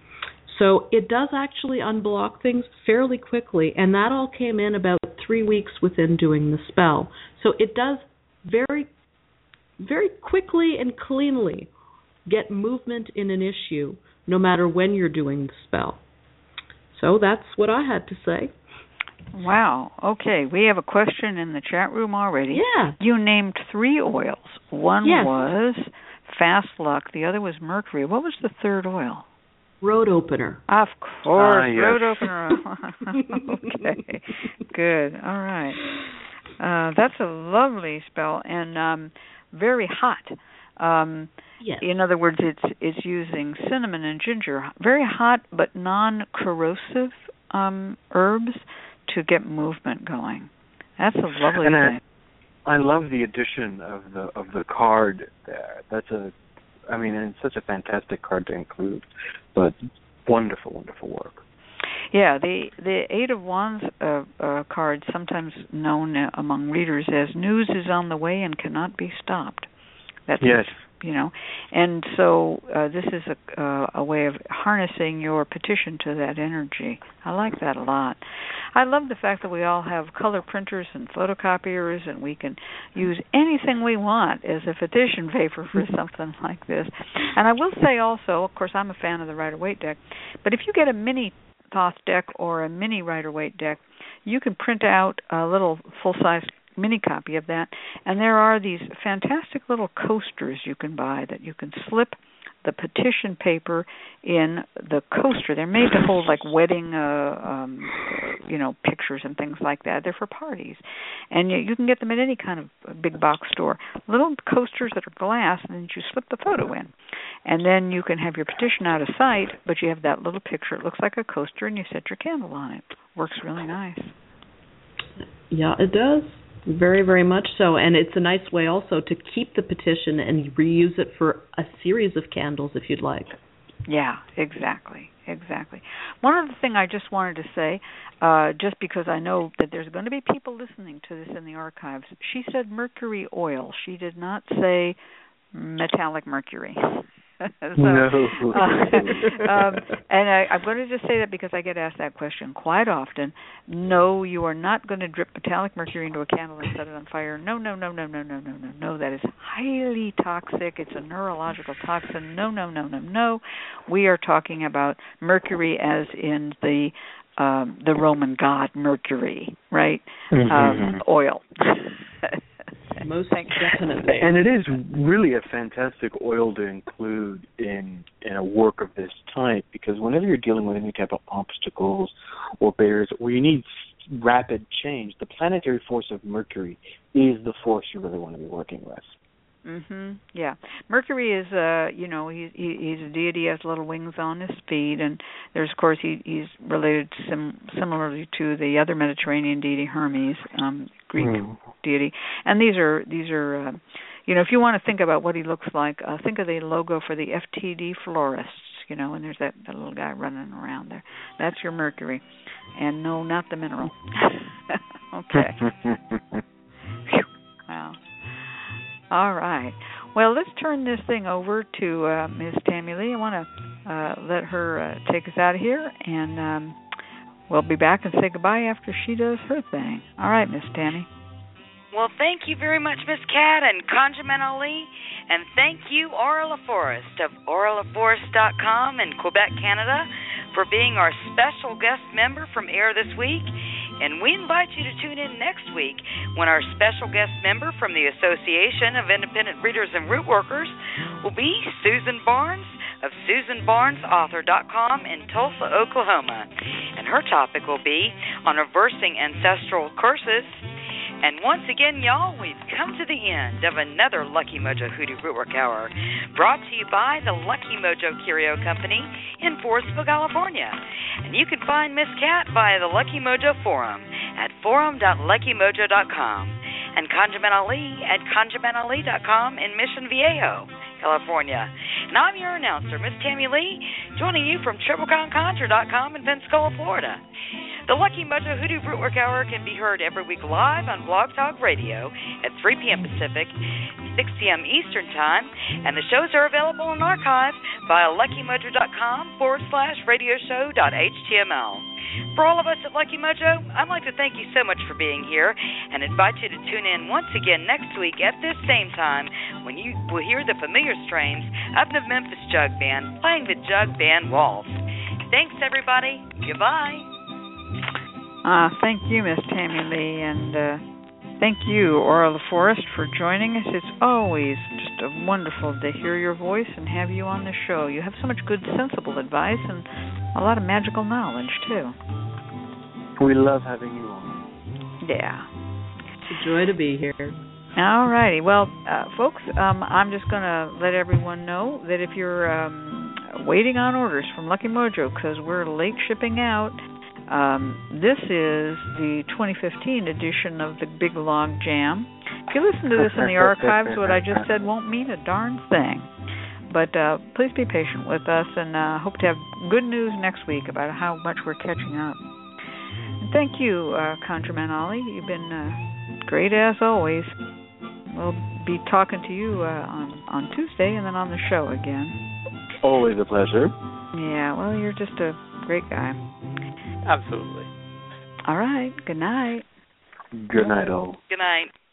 So it does actually unblock things fairly quickly, and that all came in about 3 weeks within doing the spell. So it does very, very quickly and cleanly get movement in an issue, no matter when you're doing the spell. So that's what I had to say. Wow. Okay, we have a question in the chat room already. Yeah. You named 3 oils. One was Fast Luck. The other was Mercury. What was the third oil? Road opener. Of course, yes. road opener. Okay, good. All right. That's a lovely spell and very hot. Yes. In other words, it's using cinnamon and ginger, very hot but non-corrosive herbs to get movement going. That's a lovely thing. I love the addition of the card there. It's such a fantastic card to include, but wonderful, wonderful work. Yeah, the 8 of Wands card, sometimes known among readers as "News is on the way and cannot be stopped." That's yes. And so this is a way of harnessing your petition to that energy. I like that a lot. I love the fact that we all have color printers and photocopiers, and we can use anything we want as a petition paper for something like this. And I will say also, of course, I'm a fan of the Rider-Waite deck, but if you get a mini Thoth deck or a mini Rider-Waite deck, you can print out a little full-size mini copy of that, and there are these fantastic little coasters you can buy that you can slip the petition paper in the coaster. They're made to hold like wedding pictures and things like that. They're for parties, and you can get them at any kind of big box store. Little coasters that are glass, and you slip the photo in, and then you can have your petition out of sight, but you have that little picture. It looks like a coaster, and you set your candle on it. Works really nice. Yeah, it does. Very, very much so. And it's a nice way also to keep the petition and reuse it for a series of candles if you'd like. Yeah, exactly. One other thing I just wanted to say, just because I know that there's going to be people listening to this in the archives, she said mercury oil. She did not say metallic mercury. No. And I'm going to just say that because I get asked that question quite often. No, you are not going to drip metallic mercury into a candle and set it on fire. No. That is highly toxic. It's a neurological toxin. No. We are talking about mercury as in the Roman god Mercury, right? Oil. Most definitely. And it is really a fantastic oil to include in a work of this type, because whenever you're dealing with any type of obstacles or barriers where you need rapid change, the planetary force of Mercury is the force you really want to be working with. Yeah, Mercury is he's a deity. He has little wings on his feet, and there's of course he's related similarly to the other Mediterranean deity Hermes, Greek deity. And these are if you want to think about what he looks like, think of the logo for the FTD florists, and there's that little guy running around there. That's your Mercury, and no, not the mineral. Okay. Wow. All right. Well, let's turn this thing over to Ms. Tammy Lee. I want to let her take us out of here, and we'll be back and say goodbye after she does her thing. All right, Miss Tammy. Well, thank you very much, Miss Cat and Conjurman Ali, and thank you, Aura LaForest of auralaforest.com in Quebec, Canada, for being our special guest member from AIR this week. And we invite you to tune in next week when our special guest member from the Association of Independent Readers and Rootworkers will be Susan Barnes of SusanBarnesAuthor.com in Tulsa, Oklahoma. And her topic will be on reversing ancestral curses. And once again, y'all, we've come to the end of another Lucky Mojo Hoodoo Rootwork Hour, brought to you by the Lucky Mojo Curio Company in Forestville, California. And you can find Miss Cat via the Lucky Mojo Forum at forum.luckymojo.com and Conjurman Ali at conjurmanali.com in Mission Viejo, California. And I'm your announcer, Miss Tammy Lee, joining you from TripleCrownConjure.com in Pensacola, Florida. The Lucky Mojo Hoodoo Rootwork Hour can be heard every week live on Blog Talk Radio at 3 p.m. Pacific, 6 p.m. Eastern Time, and the shows are available in archive via luckymojo.com/radioshow.html. For all of us at Lucky Mojo, I'd like to thank you so much for being here and invite you to tune in once again next week at this same time when you will hear the familiar strains of the Memphis Jug Band playing the Jug Band Waltz. Thanks, everybody. Goodbye. Thank you, Miss Tammy Lee, and thank you, Aura LaForest, for joining us. It's always just wonderful to hear your voice and have you on the show. You have so much good, sensible advice and a lot of magical knowledge, too. We love having you on. Yeah. It's a joy to be here. All righty. Well, folks, I'm just going to let everyone know that if you're waiting on orders from Lucky Mojo because we're late shipping out, this is the 2015 edition of the Big Log Jam. If you listen to this in the archives, what I just said won't mean a darn thing. But please be patient with us, and hope to have good news next week about how much we're catching up. And thank you, Conjurman Ali. You've been great as always. we'll be talking to you on Tuesday and then on the show again. Always a pleasure. Yeah, well, you're just a great guy. Absolutely. All right. Good night. Good night, all. Good night.